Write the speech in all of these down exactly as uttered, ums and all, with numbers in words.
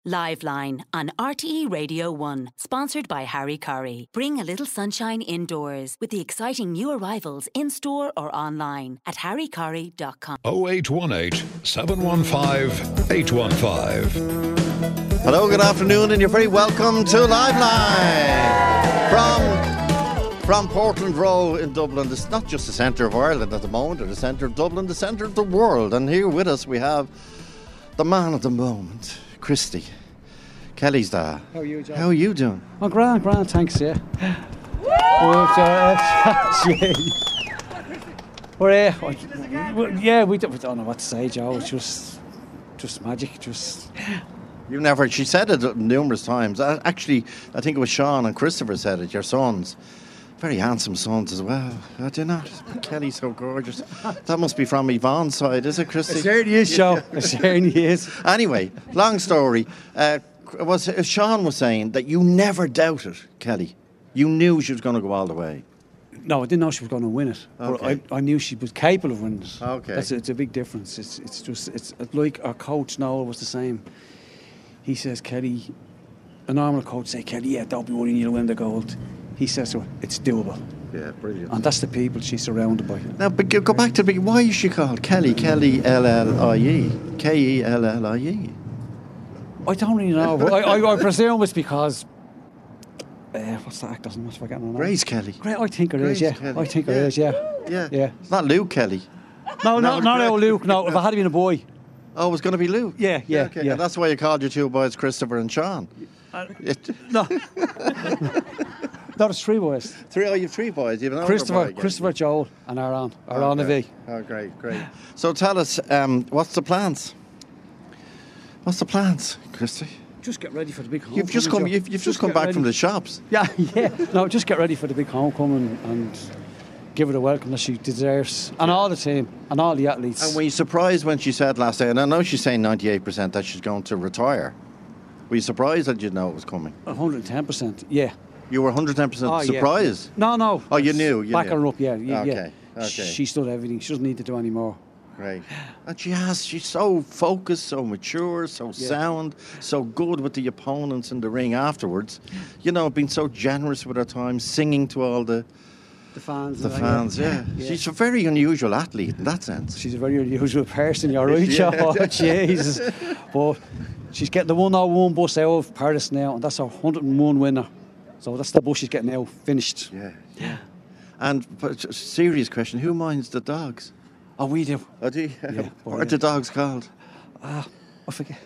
Liveline on R T E Radio one, sponsored by Harry Curry. Bring a little sunshine indoors with the exciting new arrivals in-store or online at harry curry dot com. oh eight one eight, seven one five, eight one five. Hello, good afternoon, and you're very welcome to Liveline from, from Portland Row in Dublin. It's not just the centre of Ireland at the moment, or the centre of Dublin, the centre of the world. And here with us we have the man of the moment, Christy. Kelly's there. How are you, John? How are you doing? Oh, grand, grand, thanks, yeah. We're here. Yeah, we don't, we don't know what to say, Joe. It's just, just magic, just... You never, she said it numerous times. Actually, I think it was Sean and Christopher said it, your sons. Very handsome sons as well. I do not. Kelly's so gorgeous. That must be from Yvonne's side, is it, Christy? It certainly is, Joe. It certainly is. Anyway, long story. Uh, was Sean was saying that you never doubted Kelly. You knew she was going to go all the way. No, I didn't know she was going to win it. Okay. But I, I knew she was capable of winning it. Okay. That's a, it's a big difference. It's it's just it's like our coach Noel was the same. He says, Kelly, a normal coach say, Kelly, yeah, don't be worrying, you'll win the gold. He says to her, it's doable. Yeah, brilliant. And that's the people she's surrounded by. Now, but go back to the beginning. Why is she called Kelly? Kelly, L L I E. K E L L I E. I don't really know. I, I, I presume it's because... Uh, what's that actor's name? I'm forgetting her name. Grace Kelly. Great, I think it Grace is, yeah. Kelly. I think Yeah. it is, yeah. Yeah. Yeah. It's not Luke Kelly. No, No, no, not Gra- old Luke, no. If I had been a boy. Oh, it was going to be Luke. Yeah, yeah, okay. yeah. And that's why you called your two boys Christopher and Sean. Uh, It- No. No, there's three boys. Three, oh, you have three boys. You have an older Christopher, boy again. Christopher, Joel, and Aaron. Aaron Okay. V. Oh, great, great. So tell us, um, what's the plans? What's the plans, Christy? Just get ready for the big homecoming. You've just come. Joe. You've, you've just come get back ready. from the shops. Yeah, yeah. No, just get ready for the big homecoming and give her the welcome that she deserves. And all the team, and all the athletes. And were you surprised when she said last day? And I know she's saying ninety-eight percent that she's going to retire. Were you surprised that you know it was coming? one hundred ten percent, yeah. You were one hundred ten percent Oh, yeah. surprised. No, no. Oh, you knew, you Back knew. her up, yeah. yeah Okay, yeah. okay. She's done everything. She doesn't need to do any more. Right. And she has. She's so focused, so mature, so Yeah. sound, so good with the opponents in the ring afterwards. You know, being so generous with her time, singing to all the The fans. the and that, fans. Yeah. Yeah. She's a very unusual athlete in that sense. She's a very unusual person, you're right, Yeah. Joe. Jesus. But she's getting the one oh one bus out of Paris now, and that's her one hundred and one winner. So that's the bus she's getting out, finished. Yeah. Yeah. And but, serious question: who minds the dogs? Oh, we do. Oh, do you? Yeah, what oh, are yeah. the dogs called? I forget.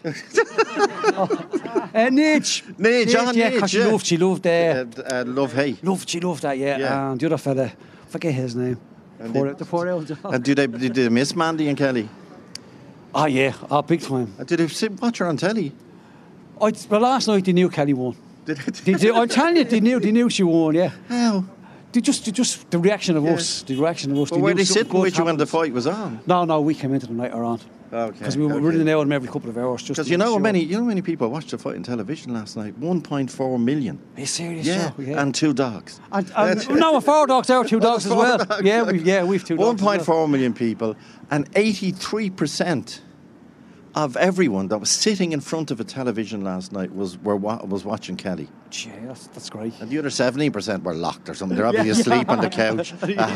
oh. uh, Nidge. Nidge, oh, yeah, Nidge, because she yeah. loved, she loved, uh, Uh, uh, love hay. loved, she loved that, yeah. Yeah. And the other fella, forget his name. And Poor, they- the poor old dog. And do they did they miss Mandy and Kelly? Oh, yeah, oh, big time. And did they sit, watch her on telly? I, well, last night they knew Kelly won. Did They, they, I'm telling you, they knew, they knew she won, yeah. How? They just, they just the reaction of Yeah. us, the reaction of us. Well, were knew they something sitting good with you when the happened. fight was on? No, no, we came into the night around. Okay. Because we were running out of them every couple of hours. Because you know how many you know how many people watched the fight on television last night? One point four million. Are you serious, Yeah, Joe? Yeah. and two dogs. And, and, no, we're four dogs there, two Oh, dogs as four well. dogs. Yeah, we yeah we've two dogs. One as point well. four million people, and eighty-three percent of everyone that was sitting in front of a television last night was were wa- was watching Kelly. Gee, that's, that's great. And the other seventeen percent were locked or something. They're obviously asleep on the couch.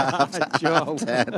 Joe.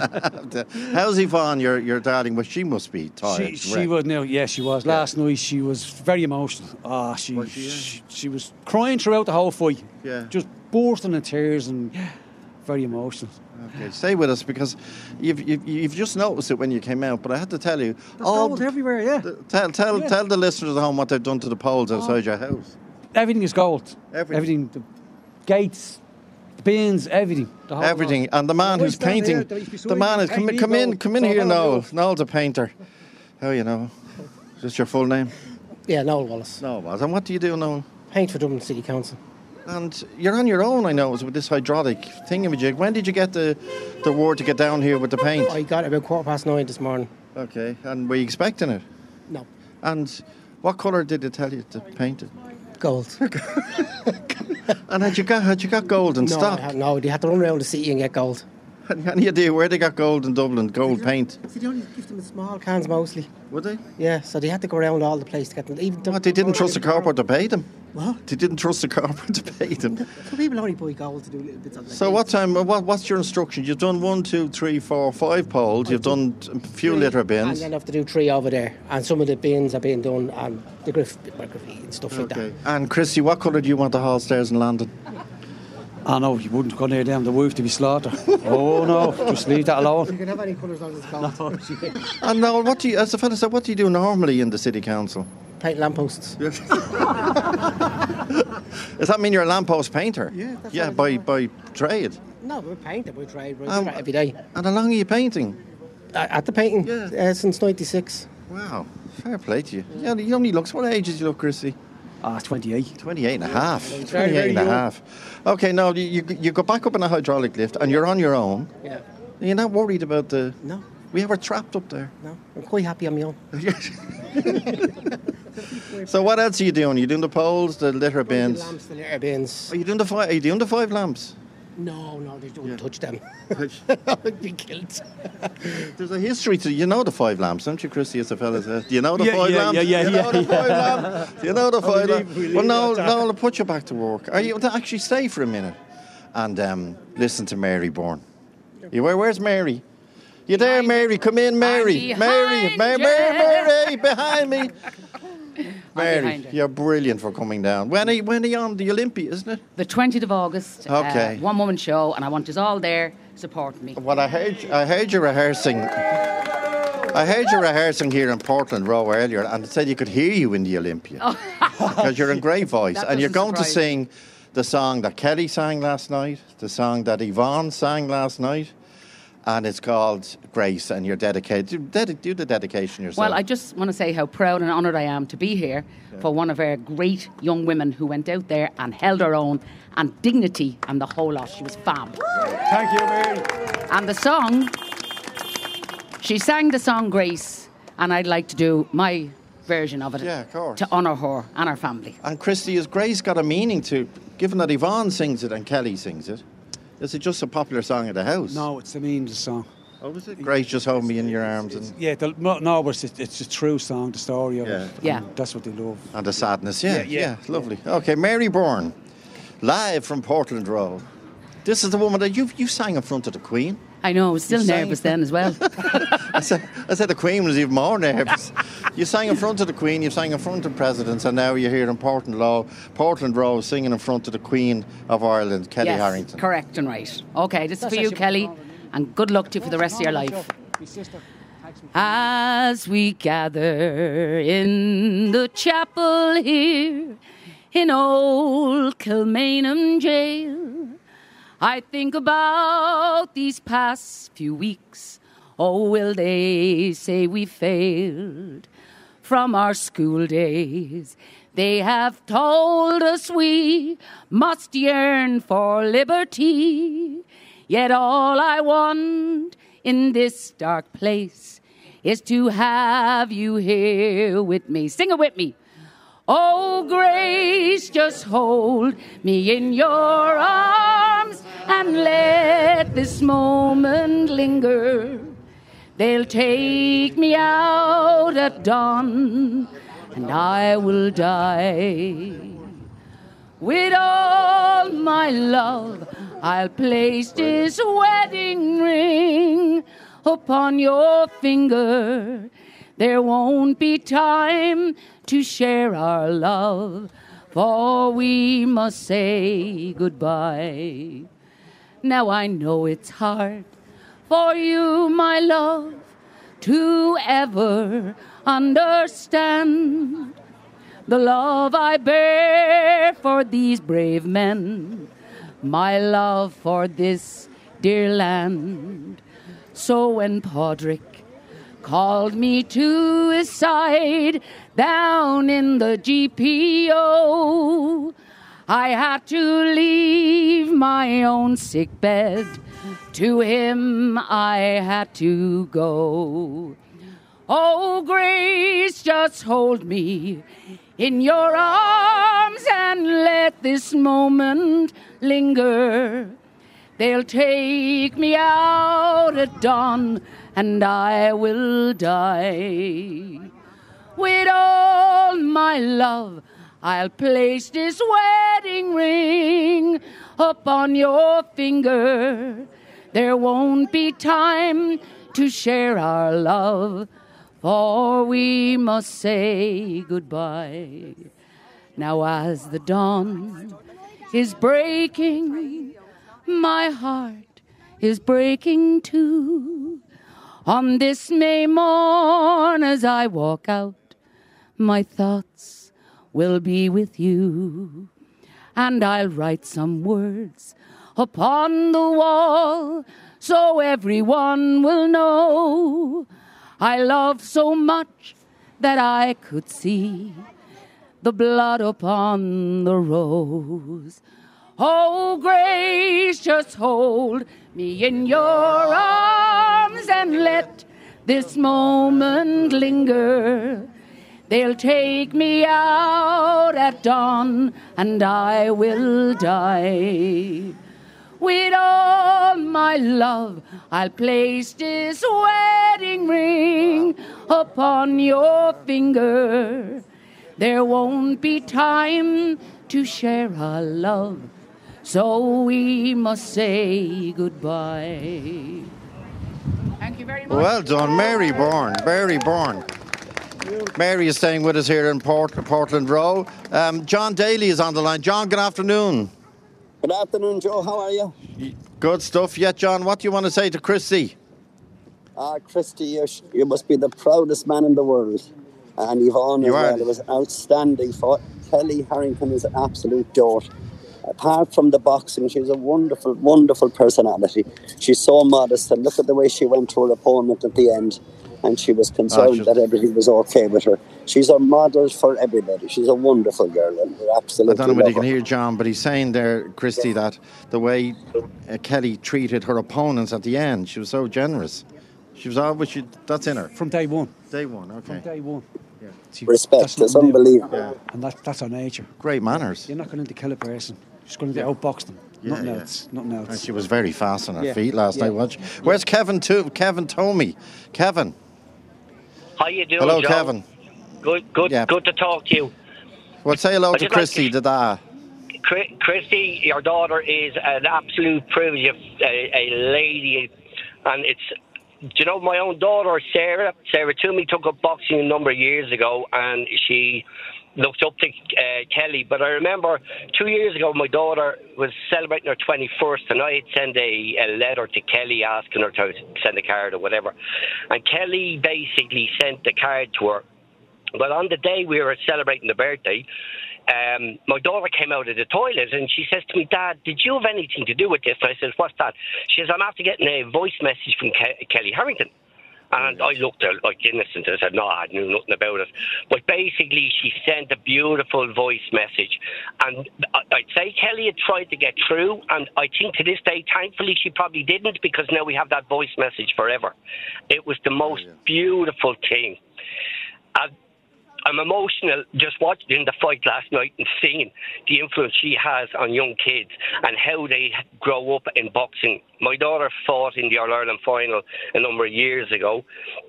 How's Yvonne, your your darling? Well, she must be tired. She, she wrecked. was no, yeah, she was. Last night she was very emotional. Ah, she, Was she, yeah? she she was crying throughout the whole fight. Yeah. Just bursting in tears and very emotional. Okay, stay with us because you've, you've you've just noticed it when you came out. But I had to tell you, all gold everywhere, yeah. the- tell tell Yeah. tell the listeners at home what they've done to the poles outside your house. Everything is gold. Everything. The gates, the bins, everything. The whole Everything, lot. and the man Oh, who's stand painting, there, there used to be the man is somebody come in, painting come in, gold. come in So here, Noel Noel. Wolf. Noel's a painter. How you know? Is this your full name? Yeah, Noel Wallace. No, was. And what do you do, Noel? Paint for Dublin City Council. And you're on your own, I know, with this hydraulic thingamajig. When did you get the the word to get down here with the paint? I got it about quarter past nine this morning. Okay, and were you expecting it? No, And what colour did they tell you to paint it? gold. And had you got had you got gold in no, stock? I had- no, they had to run around the city and get gold. Any idea where they got gold in Dublin? Gold paint? See, they only give them in small cans mostly. Would they? Yeah, so they had to go around all the place to get them. Even What, they didn't trust the corporate to pay them? What? They didn't trust the corporate to pay them. So people only buy gold to do little bits of. So what time? What, what's your instructions? You've done one, two, three, four, five poles. You've done a few litre And bins. then I have to do three over there, and some of the bins are being done, and the graf- graffiti and stuff like Okay. that. And Christy, what colour do you want the hall stairs in London? Oh no, you wouldn't go near them, the wolf to be slaughtered. Oh no, just leave that alone. You can have any colours on this gold. And now, what do you, as a fella said, what do you do normally in the city council? Paint lampposts. Does that mean you're a lamppost painter? Yeah, that's Yeah, what by I do. by trade. No, we're painting, we trade, we Um, trade every day. And how long are you painting? Uh, at the painting, Yeah. uh, since ninety-six. Wow, fair play to you. Yeah, you only look. What age did you look, Christy? Ah, twenty-eight. twenty-eight and a half. very, twenty-eight very and a young. half. Okay, now you, you you go back up in a hydraulic lift and you're on your own. Yeah. You're not worried about the... No, We ever trapped up there? no, I'm quite happy on my own. So what else are you doing? You doing the poles, the litter bins? The lamps, the litter bins. Are you doing the five? Are you doing the five lamps? No, no, they don't touch them. I'd be killed. There's a history to you know the five lamps, don't you, Christy? As the fella says, do you know the Yeah, five yeah, lamps? yeah, yeah, Do you know yeah, the five lamps? Do you know the five leave- lamps? we leave Well, no, it at no, I'll put you back to work. Are you to actually stay for a minute and um, listen to Mary Bourne? You where? Where's Mary? You there, Mary? Come in, Mary. I'm Mary, behind Mary, you. Mary, Mary, behind me. Mary, behind you. you're brilliant for coming down. When are you, when are you on the Olympia, isn't it? The twentieth of August, Okay. uh, one woman show, and I want us all there supporting me. Well, I heard, I heard you rehearsing. I heard you rehearsing here in Portland Row earlier, and it said you could hear you in the Olympia because you're in great voice, That and you're doesn't going to surprise sing the song that Kelly sang last night, the song that Yvonne sang last night, and it's called Grace, and you're dedicated. Do, dedi- do the dedication yourself. Well, I just want to say how proud and honoured I am to be here for one of our great young women who went out there and held her own, and dignity and the whole lot. She was fab. Thank you, Mary. And the song, she sang the song Grace, and I'd like to do my version of it Yeah, of course. to honour her and her family. And Christy, has Grace got a meaning to, given that Yvonne sings it and Kelly sings it? Is it just a popular song of the house? No, it's the meaning of the song. Oh, is it? Grace, just hold me in your arms, and, Yeah, the, no, no, but it's, it's a true song, the story of Yeah. it. Yeah. And that's what they love. and the sadness. Yeah, yeah, Yeah, yeah. lovely. Okay, Mary Bourne, live from Portland Road. This is the woman that you you sang in front of the Queen. I know, I was still You sang nervous it. then as well. I said, I said the Queen was even more nervous. You sang in front of the Queen, you sang in front of presidents, and now you're here in Portland Row, Portland Row, singing in front of the Queen of Ireland, Kelly yes, Harrington. correct and right. Okay, this That's is for you, actually- Kelly, and good luck to you for the rest of your life. My sister takes me. As we gather in the chapel here in old Kilmainham jail, I think about these past few weeks. Oh, will they say we failed from our school days? They have told us we must yearn for liberty. Yet all I want in this dark place is to have you here with me. Sing it with me. Oh, Grace, just hold me in your arms and let this moment linger. They'll take me out at dawn and I will die. With all my love, I'll place this wedding ring upon your finger. There won't be time to share our love, for we must say goodbye. Now I know it's hard for you, my love, to ever understand the love I bear for these brave men, my love for this dear land. So when Podrick called me to his side down in the G P O, I had to leave my own sick bed. To him I had to go. Oh, Grace, just hold me in your arms and let this moment linger. They'll take me out at dawn, and I will die. With all my love, I'll place this wedding ring upon your finger. There won't be time to share our love, for we must say goodbye. Now as the dawn is breaking, my heart is breaking too. On this May morn as I walk out, my thoughts will be with you. And I'll write some words upon the wall so everyone will know I love so much that I could see the blood upon the rose. Oh, Grace, just hold me in your arms and let this moment linger. They'll take me out at dawn, and I will die. With all my love, I'll place this wedding ring upon your finger. There won't be time to share our love, so we must say goodbye. Thank you very much. Well done, Mary Bourne. Mary Bourne. Mary is staying with us here in Port, Portland Row. Um, John Daly is on the line. John, good afternoon. Good afternoon, Joe. How are you? Good stuff. Yeah, John, what do you want to say to Christy? Ah, Christy, you, sh- you must be the proudest man in the world. And Yvonne as well. It was outstanding. For Kelly Harrington is an absolute dote. Apart from the boxing, she's a wonderful, wonderful personality. She's so modest, and look at the way she went to her opponent at the end. And she was concerned oh, that everything was okay with her. She's a model for everybody. She's a wonderful girl, and we absolutely I don't know whether you can her. hear John, but he's saying there, Christy, that the way uh, Kelly treated her opponents at the end, she was so generous. She was always, she, that's in her. From day one. Day one, okay. From day one. Yeah. She, Respect, it's unbelievable. Yeah. And that, that's her nature. Great manners. You're not going to kill a person. You're just going to outbox them. Yeah, nothing yeah. else. Nothing else. And she was very fast on her Yeah. feet last Yeah. night, wasn't she? Where's Yeah. Kevin, too? Kevin Tomey. Kevin. How you doing, Hello, Joe? Kevin. Good, good, Yeah. good to talk to you. Well, say hello I to just Christy, like to- Dada. Chri- Christy, your daughter is an absolute privilege of a, a lady, and it's. Do you know my own daughter, Sarah? Sarah Toomey took up boxing a number of years ago, and she looked up to uh, Kelly. But I remember two years ago, my daughter was celebrating her twenty-first, and I had sent a, a letter to Kelly asking her to send a card or whatever. And Kelly basically sent the card to her. But on the day we were celebrating the birthday, um, my daughter came out of the toilet and she says to me, Dad, did you have anything to do with this? And I said, what's that? She says, I'm after getting a voice message from Ke- Kelly Harrington. And I looked at her like innocent and I said, no, I knew nothing about it. But basically, she sent a beautiful voice message. And I'd say Kelly had tried to get through. And I think to this day, thankfully, she probably didn't, because now we have that voice message forever. It was the most beautiful thing. And I'm emotional just watching the fight last night and seeing the influence she has on young kids and how they grow up in boxing. My daughter fought in the All-Ireland final a number of years ago,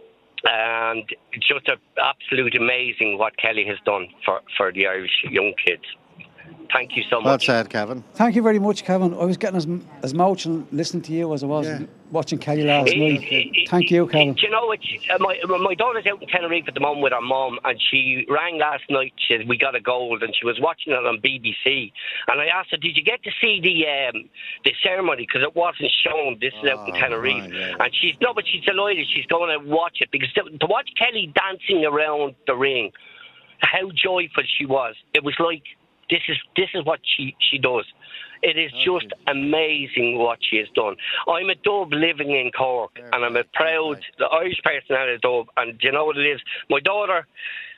and it's just a, absolutely amazing what Kelly has done for, for the Irish young kids. Thank you so much. Well said, Kevin. Thank you very much, Kevin. I was getting as, as emotional listening to you as I was Yeah. watching Kelly last It- night. it- it- Thank you, Kevin. Do you know what? Uh, my, my daughter's out in Tenerife at the moment with her mum, and she rang last night. She said, we got a gold, and she was watching it on B B C. And I asked her, did you get to see the um, the ceremony? Because it wasn't shown. This is out in Oh, Tenerife. right, yeah, yeah. And she's, no, but she's delighted. She's going to watch it, because to, to watch Kelly dancing around the ring, how joyful she was. It was like, this is this is what she, she does. It is just amazing what she has done. I'm a Dub living in Cork, Fair and I'm a play, proud fair the Irish person out of Dub. And do you know what it is? My daughter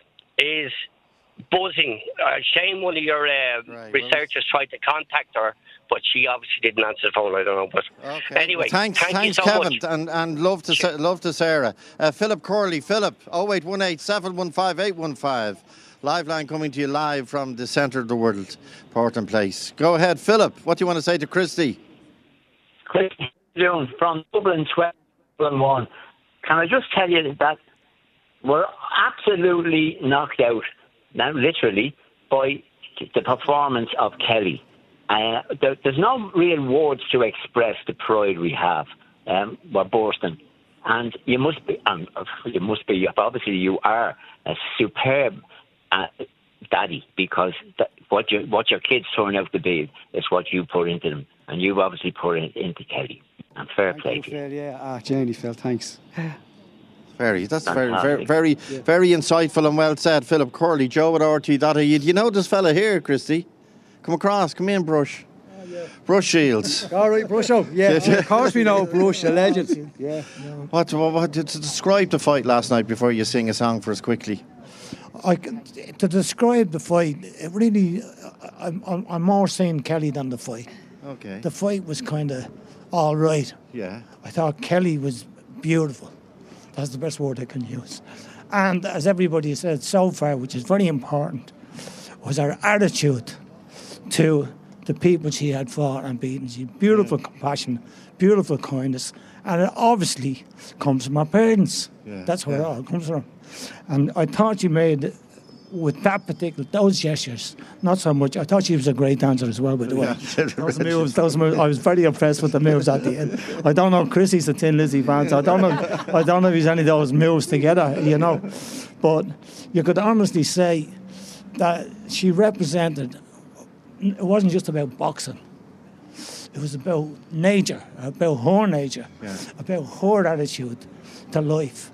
is buzzing. Uh, Shane, one of your uh, Right, researchers, tried to contact her, but she obviously didn't answer the phone. I don't know, but Okay. anyway, Well, thanks, thank thanks, you so Kevin, much. and and love to Sa- love to Sarah. Uh, Philip Corley, Philip, oh eight one eight, seven one five, eight one five. Live line coming to you live from the centre of the world, Portland Place. Go ahead, Philip. What do you want to say to Christy? Chris Jones from Dublin twelve and one. Can I just tell you that we're absolutely knocked out, now literally, by the performance of Kelly. Uh, there, there's no real words to express the pride we have. Um, we're bursting. And you must be, um, you must be, obviously you are a superb uh, daddy, because that, what, your, what your kids turn out to be is what you put into them. And you've obviously put it into Kelly. And fair Thank play you, to you. Phil, yeah, ah, Jenny, Phil, thanks. Very, that's very, very, Fantastic. very, very insightful and well said, Philip Curley, Joe at R T dot I E. Do you know this fella here, Christy? Come across, come in, Brush. Oh, yeah. Brush Shields. All right, Brush, oh, yeah, of course we know Brush, a legend. Yeah. No. What, what, what, to describe the fight last night before you sing a song for us quickly. I, to describe the fight, it really, I'm, I'm, I'm more saying Kelly than the fight. Okay. The fight was kind of all right. Yeah. I thought Kelly was beautiful. That's the best word I can use. And as everybody said so far, which is very important, was her attitude to the people she had fought and beaten. She had beautiful yeah. compassion, beautiful kindness, and it obviously comes from her parents. Yeah. That's where yeah. it all comes from. And I thought she made, with that particular, those gestures, not so much. I thought she was a great dancer as well, by the way. Yeah. those moves, those moves, I was very impressed with the moves at the end. I don't know, Chrissy's a Tin Lizzy fan, so I don't know, I don't know if he's any of those moves together, you know. But you could honestly say that she represented, it wasn't just about boxing. It was about nature, about her nature, yeah. about her attitude to life.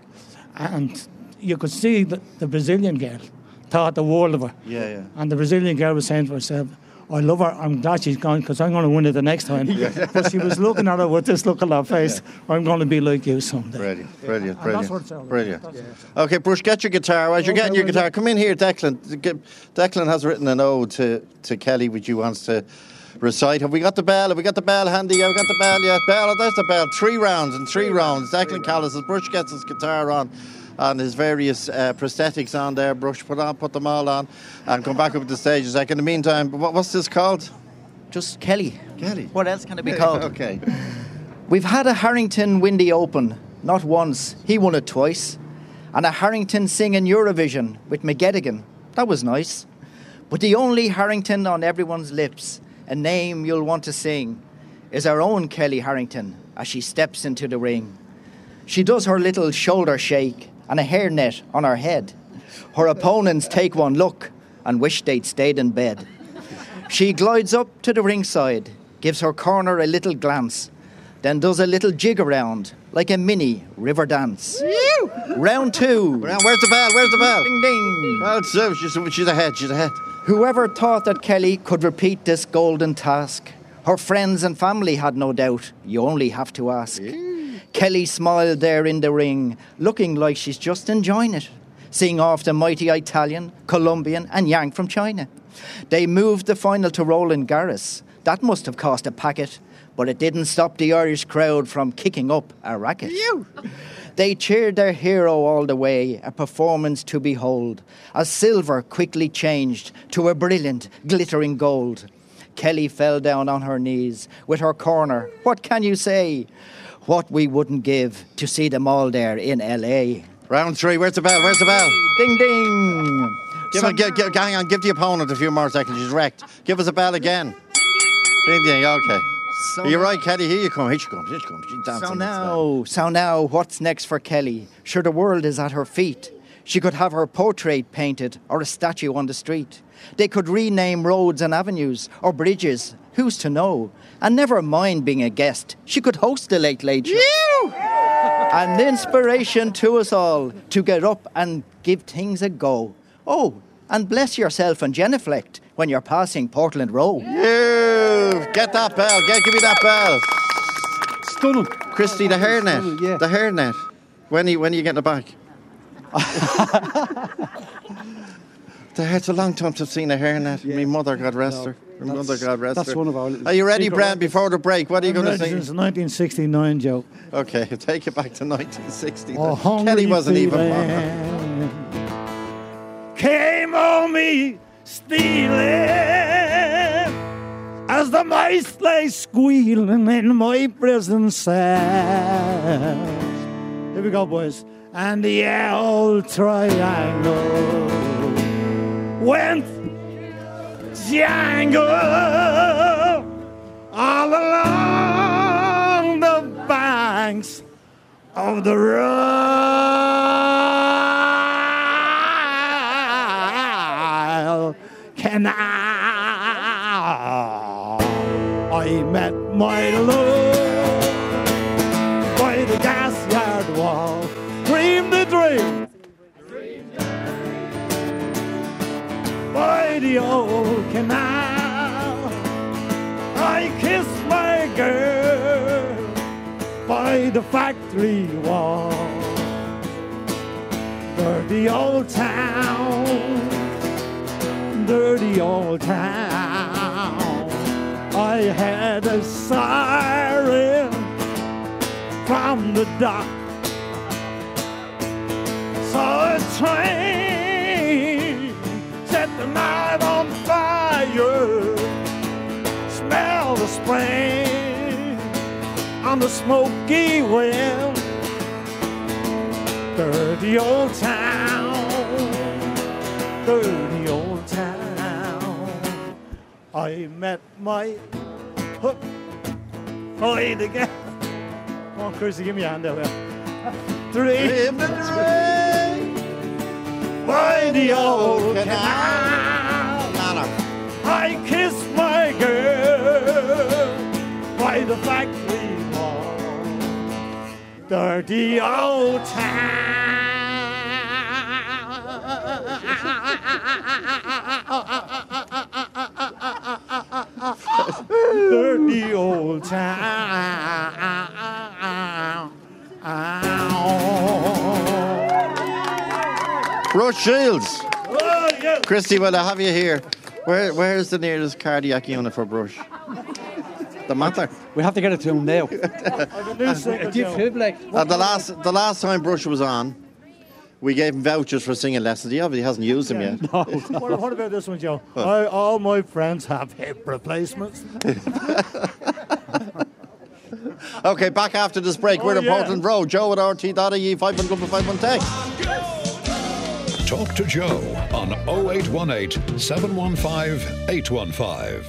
And you could see the, the Brazilian girl thought the world of her. Yeah, yeah. And the Brazilian girl was saying to herself, I love her, I'm glad she's gone because I'm going to win it the next time. Yeah. But she was looking at her with this look on her face, yeah. I'm going to be like you someday. Brilliant, yeah. brilliant, and brilliant. That's what it's all about. Brilliant. That's yeah. Okay, Bruce, get your guitar. As you're getting your guitar, come in here, Declan. Declan has written an ode to, to Kelly, which he wants to recite. Have we got the bell? Have we got the bell handy? Have we got the bell yet? Bell, oh, there's the bell. Three rounds and three, three rounds. rounds. Declan Callis, as Bruce gets his guitar on, and his various uh, prosthetics on there, Brush, put on, put them all on, and come back up to the stage a second. In the meantime, what, what's this called? Just Kelly. Kelly. What else can it be called? Okay. We've had a Harrington Windy Open, not once, he won it twice, and a Harrington singing Eurovision with McGettigan. That was nice. But the only Harrington on everyone's lips, a name you'll want to sing, is our own Kelly Harrington as she steps into the ring. She does her little shoulder shake and a hairnet on her head. Her opponents take one look and wish they'd stayed in bed. She glides up to the ringside, gives her corner a little glance, then does a little jig around like a mini river dance. Round two. Where's the bell? Where's the bell? Ding, ding. Well, so she's, she's ahead, she's ahead. Whoever thought that Kelly could repeat this golden task? Her friends and family had no doubt. You only have to ask. Yeah. Kelly smiled there in the ring, looking like she's just enjoying it, seeing off the mighty Italian, Colombian and Yang from China. They moved the final to Roland Garros. That must have cost a packet, but it didn't stop the Irish crowd from kicking up a racket. You. They cheered their hero all the way, a performance to behold, as silver quickly changed to a brilliant, glittering gold. Kelly fell down on her knees with her corner. What can you say? What we wouldn't give to see them all there in L A. Round three, where's the bell? Where's the bell? Ding, ding. Give a, give, give, hang on, give the opponent a few more seconds. She's wrecked. Give us a bell again. Ding, ding, okay. So You're right, Kelly. Here you come. Here she comes. Here she comes. She's dancing. So now, so now, what's next for Kelly? Sure, the world is at her feet. She could have her portrait painted or a statue on the street. They could rename roads and avenues or bridges. Who's to know? And never mind being a guest. She could host the Late Late Show. An inspiration to us all to get up and give things a go. Oh, and bless yourself and genuflect when you're passing Portland Road. You get that bell. Get, give me that bell. Stunning. Christy, the hairnet. Stunning, yeah. The hairnet. When are you, when are you getting it back? It's a long time to have seen a hairnet. Yeah. My mother, God rest no, her. My mother, God rest that's her. One of our little Are you ready, Bran, before the break? What are you going to sing? Since nineteen sixty-nine, Joe. Okay, take it back to nineteen sixty. Oh, Kelly wasn't even born. Came on me stealing as the mice lay squealing in my prison cell. Here we go, boys. And the old triangle went jangle all along the banks of the Royal Canal. I met my love by the gas yard wall, dreamed the dream by the old canal. I kissed my girl by the factory wall. Dirty old town, dirty old town. I had a siren from the dock. Saw a train set the night on fire. Smell the spring on the smoky wind. Dirty old town, dirty old town. I met my hook. Oh, eat again. Come on, Chrissy, give me a hand there. Dream the dream by the old canal. I kissed my girl by the factory wall. Dirty old town. Dirty old town. Bruce Shields. Oh, yeah. Christy, well, I have you here. Where, where is the nearest cardiac unit for Bruce? The matter. We have to get it to him now. Uh, the last, the last time Bruce was on, we gave him vouchers for singing lessons. He obviously hasn't used them yet. No, no. What, what about this one, Joe? I, all my friends have hip replacements. Okay, back after this break. Oh, We're at yeah. Portland Road. Joe at R T dot I E, five one five five one text. Talk to Joe on oh eight one eight, seven one five, eight one five.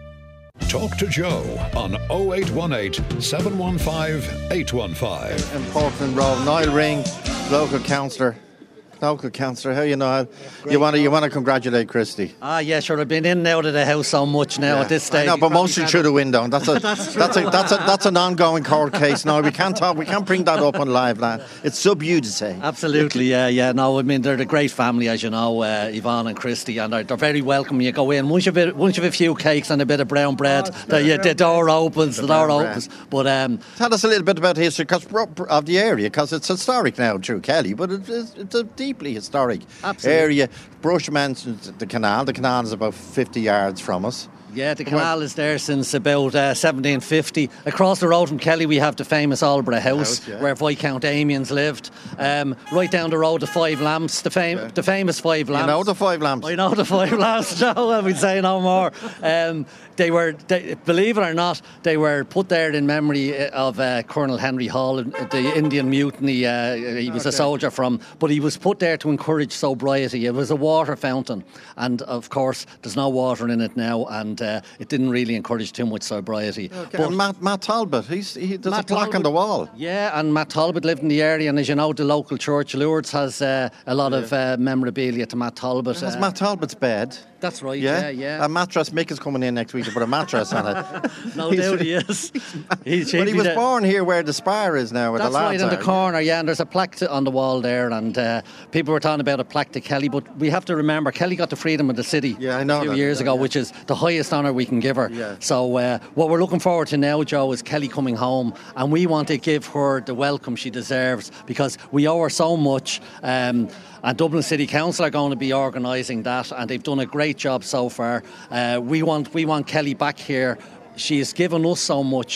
Talk to Joe on oh eight one eight, seven one five, eight one five. In Portland Road, Niall Ring, local councillor. Local councillor, how you know? How, you want to you want to congratulate Christy? Ah, yeah, sure. I've been in and out of the house so much now Yeah. at this stage. I know, but mostly through the window. That's a That's that's, true. a that's a that's an ongoing court case. No, we can't talk. We can't bring that up on live land. It's sub judice. Absolutely, yeah, yeah. No, I mean they're a great family, as you know, uh, Yvonne and Christy, and they're, they're very welcome. You go in, once you've a, once you've a few cakes and a bit of brown bread, the, you, the door opens, the, The door brown bread. opens. But um, Tell us a little bit about the history 'cause, of the area, because it's historic now through Kelly, but it is, it's a deeply historic Absolutely. area. Bruce mentioned the canal. The canal is about fifty yards from us. yeah, the canal is there since about uh, seventeen fifty. Across the road from Kelly, we have the famous Aldborough House, House, yeah. where Viscount Amiens lived. Um, right down the road, the Five Lamps, the, fam- Yeah. the famous Five Lamps. You know the five lamps. I know the Five Lamps, Joe, I would say no more. Um, they were, they, believe it or not, they were put there in memory of uh, Colonel Henry Hall, the Indian mutiny. Uh, he was a soldier from, but he was put there to encourage sobriety. It was a water fountain, and of course, there's no water in it now, and uh, it didn't really encourage too much sobriety. Okay. But And Matt, Matt Talbot, he's, he, there's Matt a plaque on Talbot- the wall. Yeah, and Matt Talbot lived in the area, and as you know, the local church, Lourdes, has uh, a lot of uh, memorabilia to Matt Talbot. That's Uh, Matt Talbot's bed. That's right, Yeah, yeah, yeah. A mattress. Mick is coming in next week to put a mattress on it. No He's- doubt he is. He's, Well, he'd he be was the- born here where the spire is now, where That's the right lads in the are. corner, yeah, and there's a plaque to, on the wall there, and uh, people were talking about a plaque to Kelly, but we have to remember, Kelly got the freedom of the city Yeah, I know a few that, years yeah, ago, yeah. which is the highest honour we can give her. Yeah. So uh, what we're looking forward to now, Joe, is Kelly coming home, and we want to give her the welcome she deserves, because we owe her so much. Um, And Dublin City Council are going to be organising that, and they've done a great job so far. Uh, we want we want Kelly back here. She has given us so much,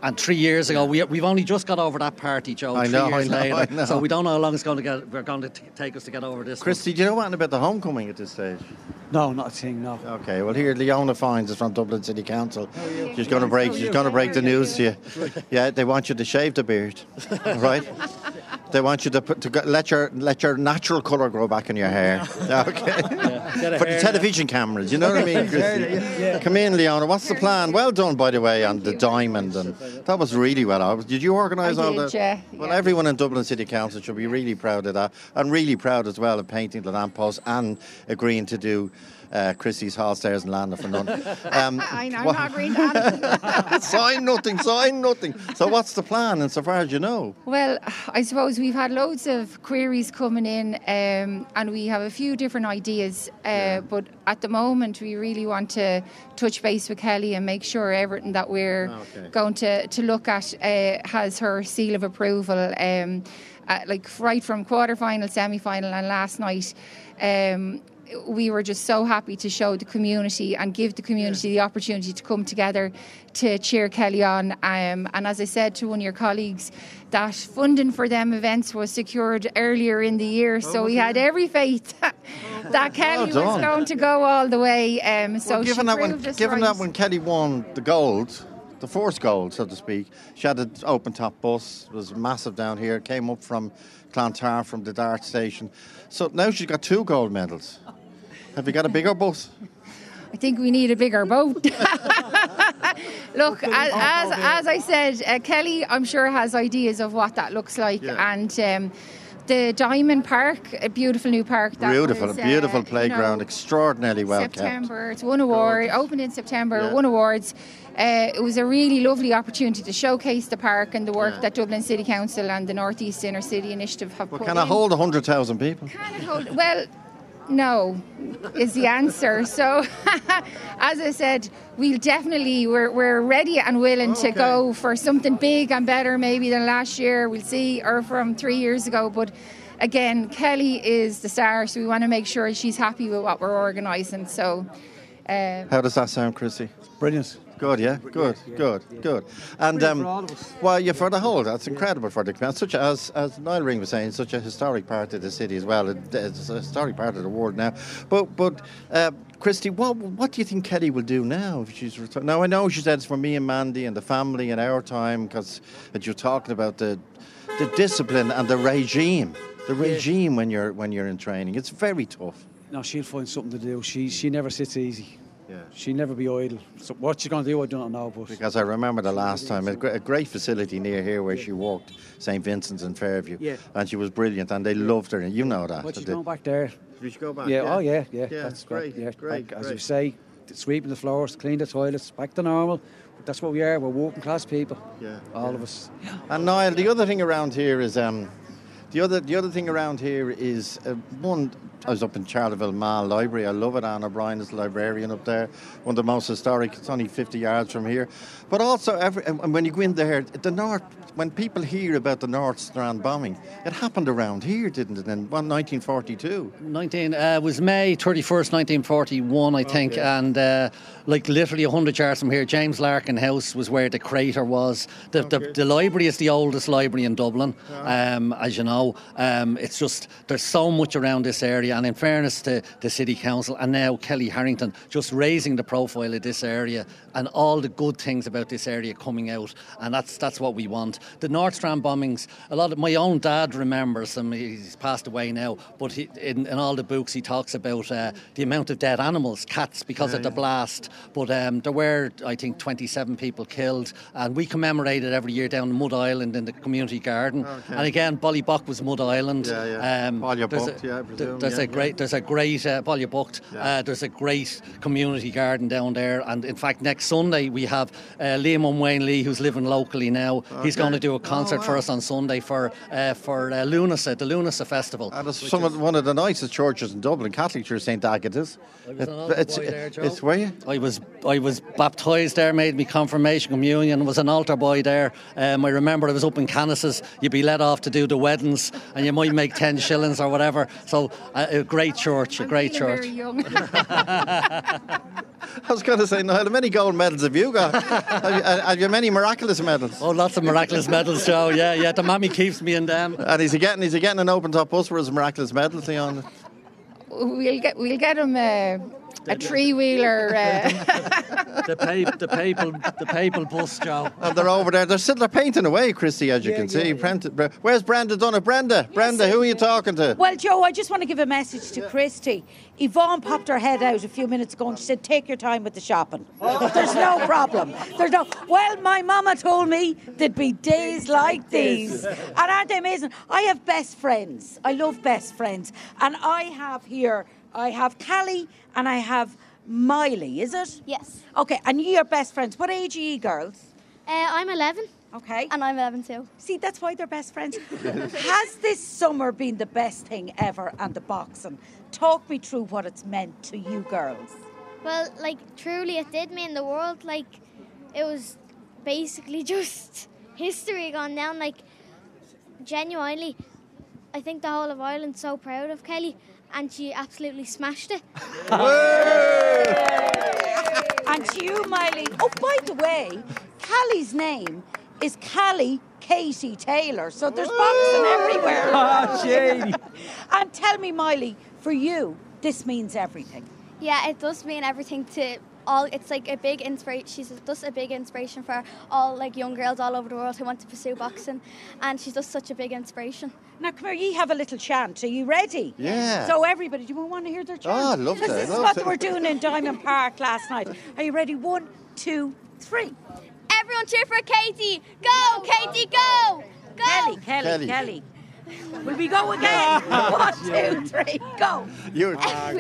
And three years ago, we, we've only just got over that party, Joe. I three know, years I know, later, I know. So we don't know how long it's going to get. We're going to t- take us to get over this. Christy, one. do you know anything about the homecoming at this stage? No, not a thing, no. Okay, well here Leona Fines is from Dublin City Council. She's going to break. She's going to break the news to you. Yeah, they want you to shave the beard, right? They want you to put to go, let your let your natural colour grow back in your hair. Okay, Yeah. for the television cameras. You know what I mean, Christy? Come in, Leona. What's the plan? Well done, by the way, on the diamond, and that was really well. Did you organise all did, that? yeah, Well, yeah. everyone in Dublin City Council should be really proud of that, and really proud as well of painting the lamppost and agreeing to do uh, Christie's Hall Stairs and Landing for none. Um, I know, I'm what- not agreeing to anything. sign nothing, sign nothing. So what's the plan, insofar as you know? Well, I suppose we've had loads of queries coming in, um, and we have a few different ideas. Uh, but at the moment, we really want to touch base with Kelly and make sure everything that we're Okay. going to, to look at uh, has her seal of approval. Um, uh, like right from quarter final, semi final, and last night. Um, we were just so happy to show the community and give the community the opportunity to come together to cheer Kelly on. Um, and as I said to one of your colleagues, that funding for them events was secured earlier in the year. So we had every faith that Kelly was done. going to go all the way. Um, so Well, given she that when proved us given right. that when Kelly won the gold, the first gold, so to speak, she had an open top bus. It was massive down here. Came up from Clontarf from the Dart station. So now she's got two gold medals. Have you got a bigger bus? I think we need a bigger boat. Look, as, as, as I said, uh, Kelly, I'm sure, has ideas of what that looks like. Yeah. And um, the Diamond Park, a beautiful new park. That Beautiful, was, a uh, beautiful you playground, know, extraordinarily well kept. September, it's won award, opened in September, Yeah. won awards. Uh, it was a really lovely opportunity to showcase the park and the work Yeah. that Dublin City Council and the North East Inner City Initiative have Well, put can in. I hold one hundred thousand people? Can it hold? Well, no, is the answer. So, as I said, we'll definitely, we're, we're ready and willing to go for something big and better maybe than last year. We'll see, or from three years ago. But again, Kelly is the star, so we want to make sure she's happy with what we're organising. So, um, How does that sound, Chrissy? Brilliant. Good, yeah, good, good, good. And um, well, yeah, for the whole, that's incredible for the community. Such as as Niall Ring was saying, such a historic part of the city as well. It- It's a historic part of the world now. But but uh, Christy, what what do you think Kelly will do now if she's returned? Now I know she said it's for me and Mandy and the family and our time, because you're talking about the the discipline and the regime, the regime when you're when you're in training. It's very tough. No, she'll find something to do. She she never sits easy. Yeah. She'll never be idle. So what she's going to do, I don't know. But Because I remember the last time, a, gr- a great facility near here where she worked, Saint Vincent's in Fairview. Yeah. And she was brilliant, and they loved her, and you know that. But she's They- going back there. Did she go back? Yeah, oh yeah, yeah. Yeah, that's great, yeah, great, back, as great. you say, sweeping the floors, clean the toilets, back to normal. That's what we are. We're working class people. Yeah, all yeah. of us. And Niall, the other thing around here is, um, the other the other thing around here is, uh, one, I was up in Charleville Mall Library. I love it. Anne O'Brien is the librarian up there. One of the most historic. It's only fifty yards from here. But also, every, and when you go in there, the North, when people hear about the North Strand bombing, it happened around here, didn't it, in nineteen forty-two? nineteen uh, was May thirty-first, nineteen forty-one, I think, Okay. and uh, like literally one hundred yards from here, James Larkin House was where the crater was. The, the, the library is the oldest library in Dublin, um, as you know. Um, it's just, there's so much around this area, and in fairness to the City Council and now Kelly Harrington, just raising the profile of this area and all the good things about this area coming out, and that's that's what we want. The North Strand bombings, a lot of my own dad remembers them. He's passed away now, but he, in, in all the books he talks about uh, the amount of dead animals, cats, because Yeah, of the yeah. blast. But um, there were, I think, twenty-seven people killed, and we commemorate it every year down in Mud Island in the community garden. Okay. And again, Ballybuck was Mud Island. Yeah, yeah. Um, Ballybuck, there's a- yeah, I presume, There's yeah, a great, yeah. there's a great uh, Ballybuck. Yeah. Uh, there's a great community garden down there, and in fact, next Sunday we have uh, Liam and Wayne Lee, who's living locally now. He's Okay. going to do a concert Oh, for wow. us on Sunday for uh, for uh, Lunasa, the Lunasa Festival. And it's which some is- of, one of the nicest churches in Dublin, Catholic Church, Saint Agatha's. I was It- an altar it's, boy there, Joe. it's where you? I was I was baptised there, made me confirmation, communion, was an altar boy there. Um, I remember I was up in Canis's, you'd be let off to do the weddings and you might make ten shillings or whatever. So uh, a great church, a I'm great feeling church. very young. was going to say, Niall, how many gold medals have you got? have, you, uh, have you many miraculous medals? Oh, lots of miraculous medals, Joe. Yeah, yeah. The mammy keeps me in them. And is he getting? Is he getting an open top bus for his miraculous medals, Leon? We'll get we'll get him uh, a three wheeler. Uh. the, pap- the papal the papal bus, Joe. And they're over there. They're still they're painting away, Christy, as you yeah, can yeah, see. yeah. Brenda, where's Brenda Dunne? Brenda, Brenda, who are you talking to? Well, Joe, I just want to give a message to Christy. Yvonne popped her head out a few minutes ago and she said, take your time with the shopping. There's no problem. There's no. Well, my mama told me there'd be days like these. And aren't they amazing? I have best friends. I love best friends. And I have here, I have Callie and I have Miley, is it? Yes. Okay, and you're best friends. What age are you girls? Uh, I'm eleven. Okay. And I'm eleven too. See, that's why they're best friends. Has this summer been the best thing ever and the boxing? Talk me through what it's meant to you girls. Well, like, truly it did mean the world. Like, it was basically just history gone down. Like, genuinely, I think the whole of Ireland's so proud of Kelly, and she absolutely smashed it. And to you, Miley. Oh, by the way, Callie's name is Callie Katie Taylor, so there's boxing everywhere. Oh, Shane. And tell me, Miley, for you, this means everything. Yeah, it does mean everything to all. It's like a big inspiration. She's just a big inspiration for all like young girls all over the world who want to pursue boxing, and she's just such a big inspiration. Now, come here, you have a little chant. Are you ready? Yeah. So, everybody, do you want to hear their chant? Oh, I'd love to. This I'd is love what to. they were doing in Diamond Park last night. Are you ready? One, two, three. Everyone cheer for Katie! Go, Katie, go! Go! Kelly, Kelly, Kelly. Kelly. Will we go again? One, two, three, go. You're.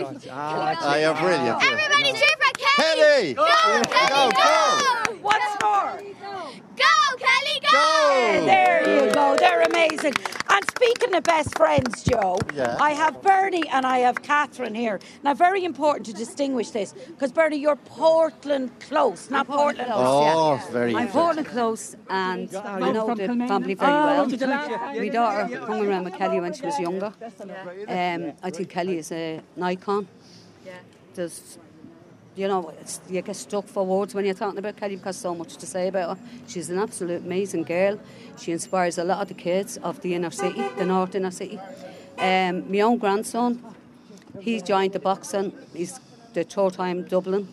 Ah, you're brilliant. Everybody cheer for Kelly! Kelly! Go, Kelly, Go, go! go! Once more. Go, Kelly, go! Go! There you go. They're amazing. And speaking of best friends, Joe, Yeah. I have Bernie and I have Catherine here. Now, very important to distinguish this, because Bernie, you're Portland close, not Portland. Oh, very I'm interesting. Portland close, and I know the family very well. My daughter hung around with Kelly when she was younger. Um, I think Kelly is a, an icon. There's, you know, it's, you get stuck for words when you're talking about Kelly because so much to say about her. She's an absolute amazing girl. She inspires a lot of the kids of the inner city, the north inner city. Um, my own grandson, he's joined the boxing. He's the third time Dublin.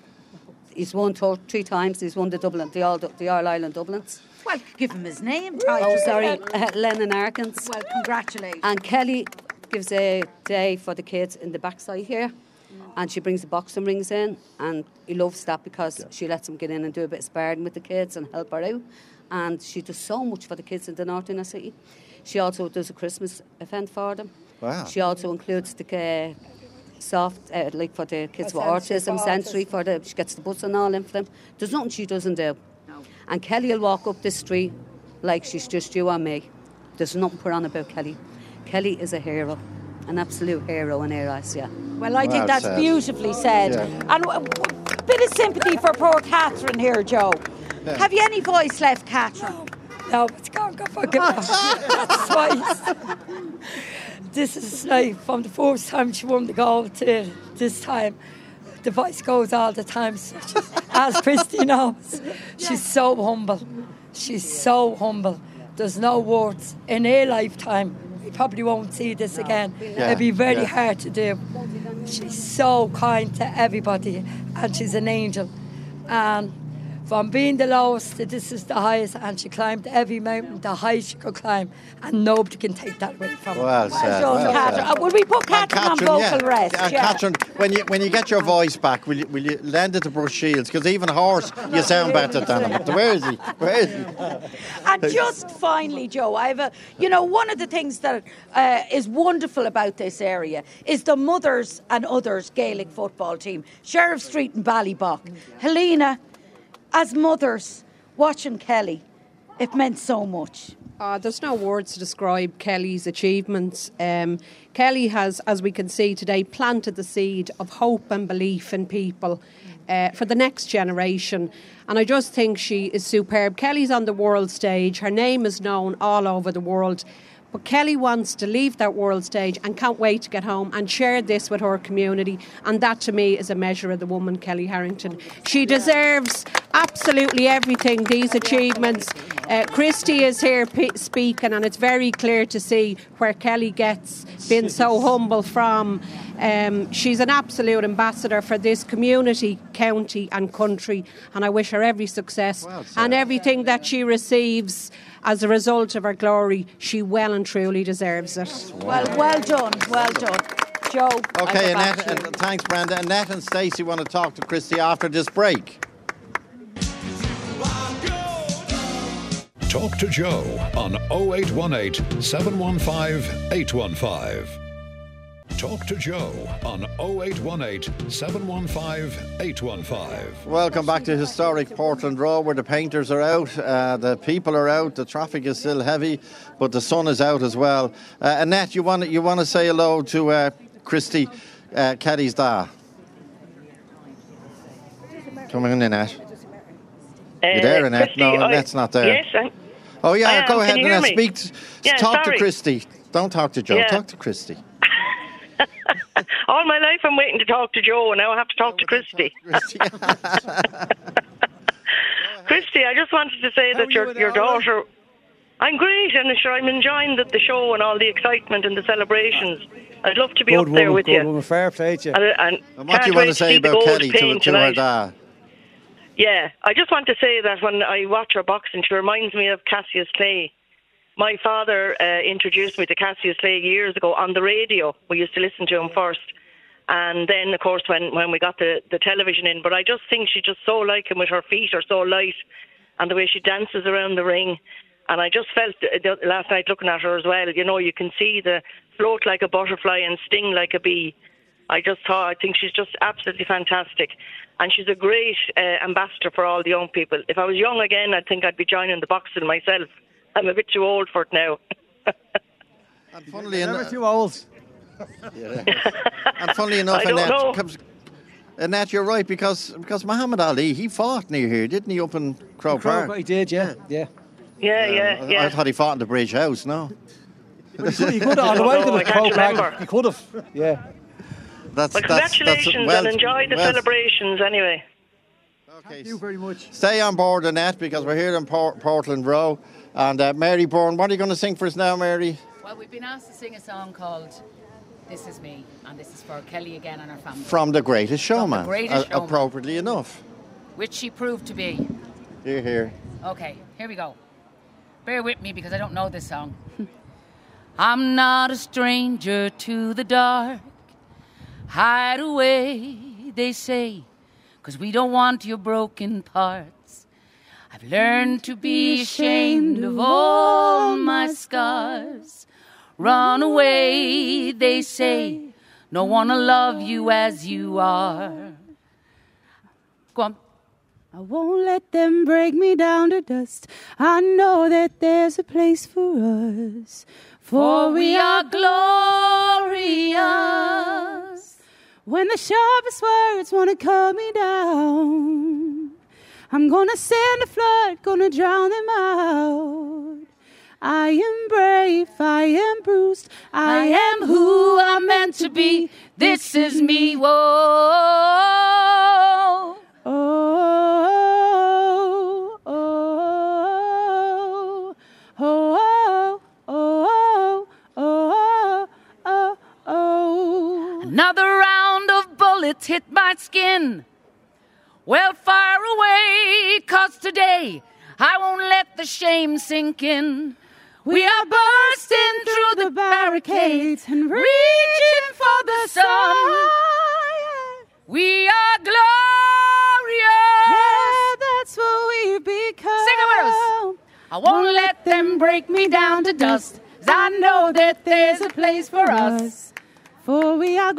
He's won th- three times. He's won the Dublin, the All the All Ireland Dublins. Well, give him his name. Oh, sorry, uh, Lennon Arkins. Well, congratulations. And Kelly gives a day for the kids in the backside here, and she brings the boxing rings in, and he loves that because she lets him get in and do a bit of sparring with the kids and help her out. And she does so much for the kids in the north inner city. She also does a Christmas event for them. Wow. She also includes the uh, soft, uh, like for the kids A with sensory autism, for sensory, for the, she gets the bus and all in for them. There's nothing she doesn't do. And Kelly will walk up the street like she's just you and me. There's nothing put on about Kelly. Kelly is a hero, an absolute hero in her eyes, yeah. Well, I Well think that's said. beautifully said. Yeah. And a bit of sympathy for poor Catherine here, Joe. Yeah. Have you any voice left, Catherine? No, it's gone, go fucking That's twice. This is like from the first time she won the gold to this time. The voice goes all the time. So she's, as Christy knows, she's so humble. She's so humble. There's no words. In her lifetime, we probably won't see this again. Yeah, It'd be very yeah. hard to do. She's so kind to everybody, and she's an angel. And from being the lowest to this is the highest, and she climbed every mountain, the highest she could climb, and nobody can take that away from her. Well said. Done, Well Catherine. said. Uh, will we put And Catherine on vocal yeah. rest? And Yeah. Catherine, when you when you get your voice back, will you will you lend it to Bruce Shields? Because even hoarse, you sound better than him. Where is he? Where is he? And just finally, Joe, I have a, you know, one of the things that uh, is wonderful about this area is the Mothers and Others Gaelic football team, Sheriff Street and Ballybock. Helena, as mothers, watching Kelly, it meant so much. Uh, there's no words to describe Kelly's achievements. Um, Kelly has, as we can see today, planted the seed of hope and belief in people uh, for the next generation. And I just think she is superb. Kelly's on the world stage. Her name is known all over the world. But Kelly wants to leave that world stage and can't wait to get home and share this with her community. And that, to me, is a measure of the woman, Kelly Harrington. She deserves absolutely everything, these achievements. Uh, Christy is here p- speaking, and it's very clear to see where Kelly gets being so humble from. Um, she's an absolute ambassador for this community, county and country, and I wish her every success. Well, and everything that she receives as a result of her glory, she well and truly deserves it. Well, well done, well done. Joe. Okay, Annette, uh, thanks, Brenda. Annette and Stacey want to talk to Christy after this break. Talk to Joe on oh eight one eight, seven one five, eight one five. Talk to Joe on oh eight one eight, seven one five, eight one five. Welcome back to historic Portland Road, where the painters are out, uh, the people are out, the traffic is still heavy, but the sun is out as well. Uh, Annette, you want you want to say hello to uh, Christy uh, Caddy's da? Come on, Annette. Uh, You there, Annette? Christy, no, I, Annette's not there. Yes, I'm, Oh yeah, I go am. ahead, Can you hear Annette. me? Speak. To, Yeah, talk sorry. to Christy. Don't talk to Joe. Yeah. Talk to Christy. all my life I'm waiting to talk to Joe, and now I have to talk to Christy. Christy, I just wanted to say that your your daughter. I'm great, and sure I'm enjoying the, the show and all the excitement and the celebrations. I'd love to be Good up there woman, with good you. woman, fair play to you. And, and, And what do can't you want wait to say see the about gold Kelly to, paint to her tonight. da? Yeah, I just want to say that when I watch her boxing, she reminds me of Cassius Clay. My father uh, introduced me to Cassius Clay years ago on the radio. We used to listen to him first. And then, of course, when, when we got the, the television in. But I just think she's just so like him with her feet are so light and the way she dances around the ring. And I just felt uh, last night looking at her as well, you know, you can see the float like a butterfly and sting like a bee. I just thought, I think she's just absolutely fantastic. And she's a great uh, ambassador for all the young people. If I was young again, I think I'd be joining the boxing myself. I'm a bit too old for it now. And funnily Never enough, too old. yeah. And funnily enough, I don't Annette, know. comes, Annette, you're right, because because Muhammad Ali, he fought near here, didn't he, up in Crow Crow- Park? He did, yeah, yeah. Yeah, yeah, I- yeah. I thought he fought in the Bridge House, no? He could, he could have, on the way to No, the I can't Crow Park, remember. he could have, yeah. That's, Well, that's, congratulations that's, well, and enjoy the well, celebrations anyway. Thank you very much. Stay on board, Annette, because we're here in Port- Portland Row. And uh, Mary Bourne, what are you going to sing for us now, Mary? Well, we've been asked to sing a song called This Is Me, and this is for Kelly again and her family. From The Greatest Showman. The Greatest uh, Showman. Appropriately enough. Which she proved to be. Here, here. Okay, here we go. Bear with me because I don't know this song. I'm not a stranger to the dark. Hide away, they say, 'cause we don't want your broken parts. I've learned to be ashamed of all my scars. Run away, they say, no one will love you as you are. Go on. I won't let them break me down to dust. I know that there's a place for us, for we are glorious. When the sharpest words want to cut me down, I'm gonna send a flood, gonna drown them out. I am brave, I am bruised, I am who I'm meant to be. This is me, whoa. Oh, oh, oh, oh, oh, oh, oh. Another round of bullets hit my skin. Well, fire away, 'cause today I won't let the shame sink in. We are bursting through the barricades and reaching for the sun. We are glorious. Yeah, that's what we've become. Sing it with us. I won't let them break me down to dust, 'cause I know that there's a place for us. For we are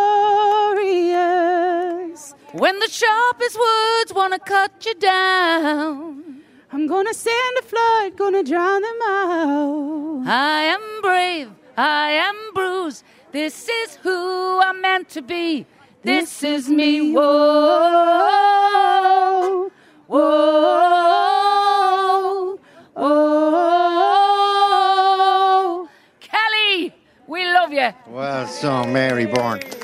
glorious. When the sharpest words wanna cut you down, I'm gonna send a flood, gonna drown them out. I am brave, I am bruised. This is who I'm meant to be. This is me, whoa, whoa, whoa.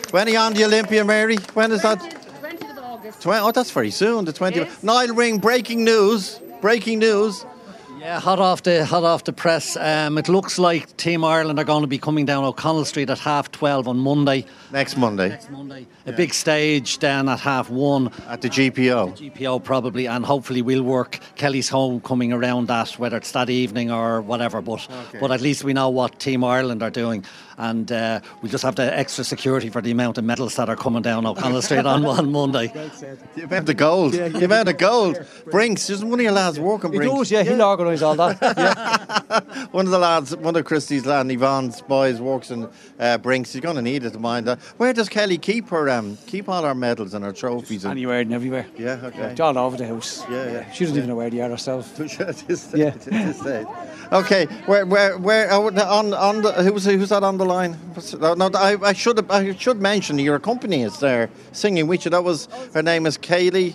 When are you on the Olympia, Mary? When is that? twentieth of August. Twen- oh, that's very soon, the twentieth. Yes. Niall Ring, breaking news. Breaking news. Yeah, hot off the hot off the press. Um, it looks like Team Ireland are going to be coming down O'Connell Street at half twelve on Monday. Next Monday. Next Monday. A big stage then at half one. At the G P O. G P O probably, and hopefully we'll work Kelly's homecoming around that, whether it's that evening or whatever. But Okay. but at least we know what Team Ireland are doing, and uh, we just have the extra security for the amount of medals that are coming down O'Connell Street on, on Monday. The amount of gold. Yeah, the amount of gold. Brinks. There's one of your lads working He Brinks. does, yeah, he'll organise all that. One of the lads, one of Christie's lad, and Yvonne's boys, works in uh, Brinks. He's going to need it to mind that. Where does Kelly keep her, um, keep all our medals and our trophies? And Anywhere and everywhere. Yeah, okay. It's all over the house. Yeah, yeah. She doesn't even know where they are herself. yeah. Okay, where, where, where? Oh, on, on the, who's, who's that on the line? No, no, I, I should, have, I should mention your company is there singing with you. That was her name is Kaylee.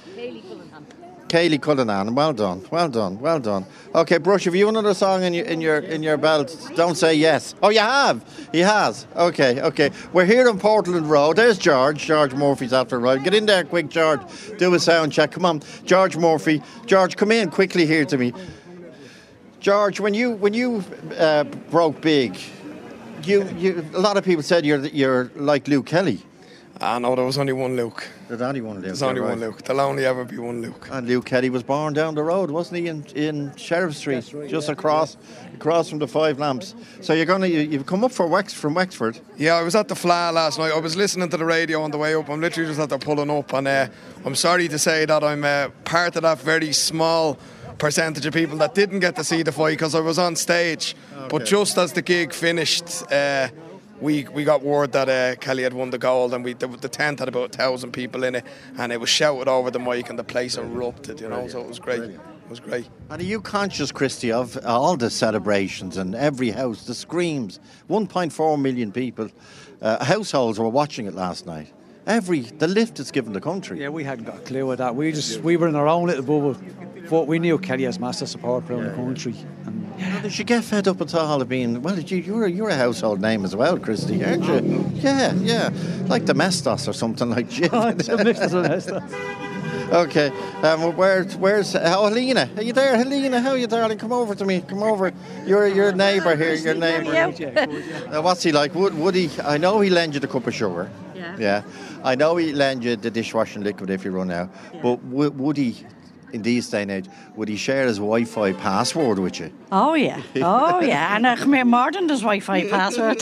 Kaylee Cullinan. Well done, well done, well done. Okay, Brush, have you another song in your in your in your belt? Don't say yes. Oh, you have. He has. Okay, okay. We're here on Portland Road. There's George. George Murphy's after a ride. Get in there quick, George. Do a sound check. Come on, George Murphy. George, come in quickly here to me. George, when you when you uh, broke big, you you a lot of people said you're you're like Luke Kelly. Ah, no, there was only one Luke. There's only one Luke. There's only right. one Luke. There'll only ever be one Luke. And Luke Kelly was born down the road, wasn't he, in, in Sheriff Street, right, just yeah. across across from the Five Lamps. So you're gonna you, you've come up for Wex from Wexford. Yeah, I was at the Fla last night. I was listening to the radio on the way up. I'm literally just at there pulling up, and uh, I'm sorry to say that I'm uh, part of that very small percentage of people that didn't get to see the fight because I was on stage. Okay. But just as the gig finished, uh, we we got word that uh, Kelly had won the gold, and we the, the tent had about a thousand people in it, and it was shouted over the mic, and the place erupted. You know, so it was great. It was great. And are you conscious, Christy, of all the celebrations and every house, the screams? one point four million people, uh, households were watching it last night. Every the lift it's given the country. Yeah, we hadn't got a clue of that. We just we were in our own little bubble. But we knew Kelly has massive support around yeah, the country. And yeah. Did you get fed up at all of being? Well, you, you're you're a household name as well, Christy, aren't you? Yeah, yeah, like the Mestos or something like Jim. Oh, it's a Mestos. Okay, um, where's where's oh, Helena? Are you there, Helena? How are you, darling? Come over to me. Come over. You're your neighbour here. Your neighbour. uh, what's he like? Would would he? I know he lend you the cup of sugar. Yeah. Yeah. I know he lend you the dishwashing liquid if you run out. Yeah. But w- would he? In these day and age, would he share his Wi-Fi password with you? Oh, yeah. Oh, yeah. And uh, more than his Wi-Fi password.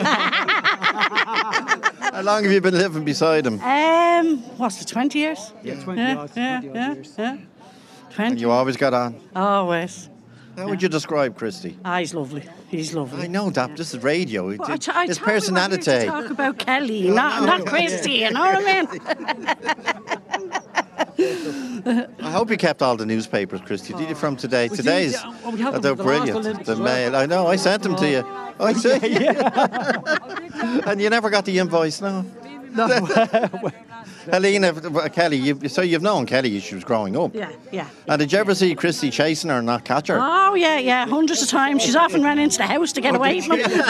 How long have you been living beside him? Um, what's it, twenty years? Yeah, twenty, yeah, odd, yeah, twenty yeah, odd years. Yeah. twenty. And you always got on? Always. How would you describe Christy? Ah, he's lovely. He's lovely. I know that. Yeah. This is radio. It's, well, I, I his personality. We talk about Kelly, not, not Christy, you know what I mean? I hope you kept all the newspapers, Christy. Did you from today? Was Today's. He, oh, we oh, they're the brilliant. The Mail. I know. I sent them oh. to you. I see. Yeah. And you never got the invoice, no? No. Helena, Kelly, you, so you've known Kelly as she was growing up. Yeah, yeah. And did you ever see Christy chasing her and not catch her? Oh, yeah, yeah, hundreds of times. She's often run into the house to get oh, away from him.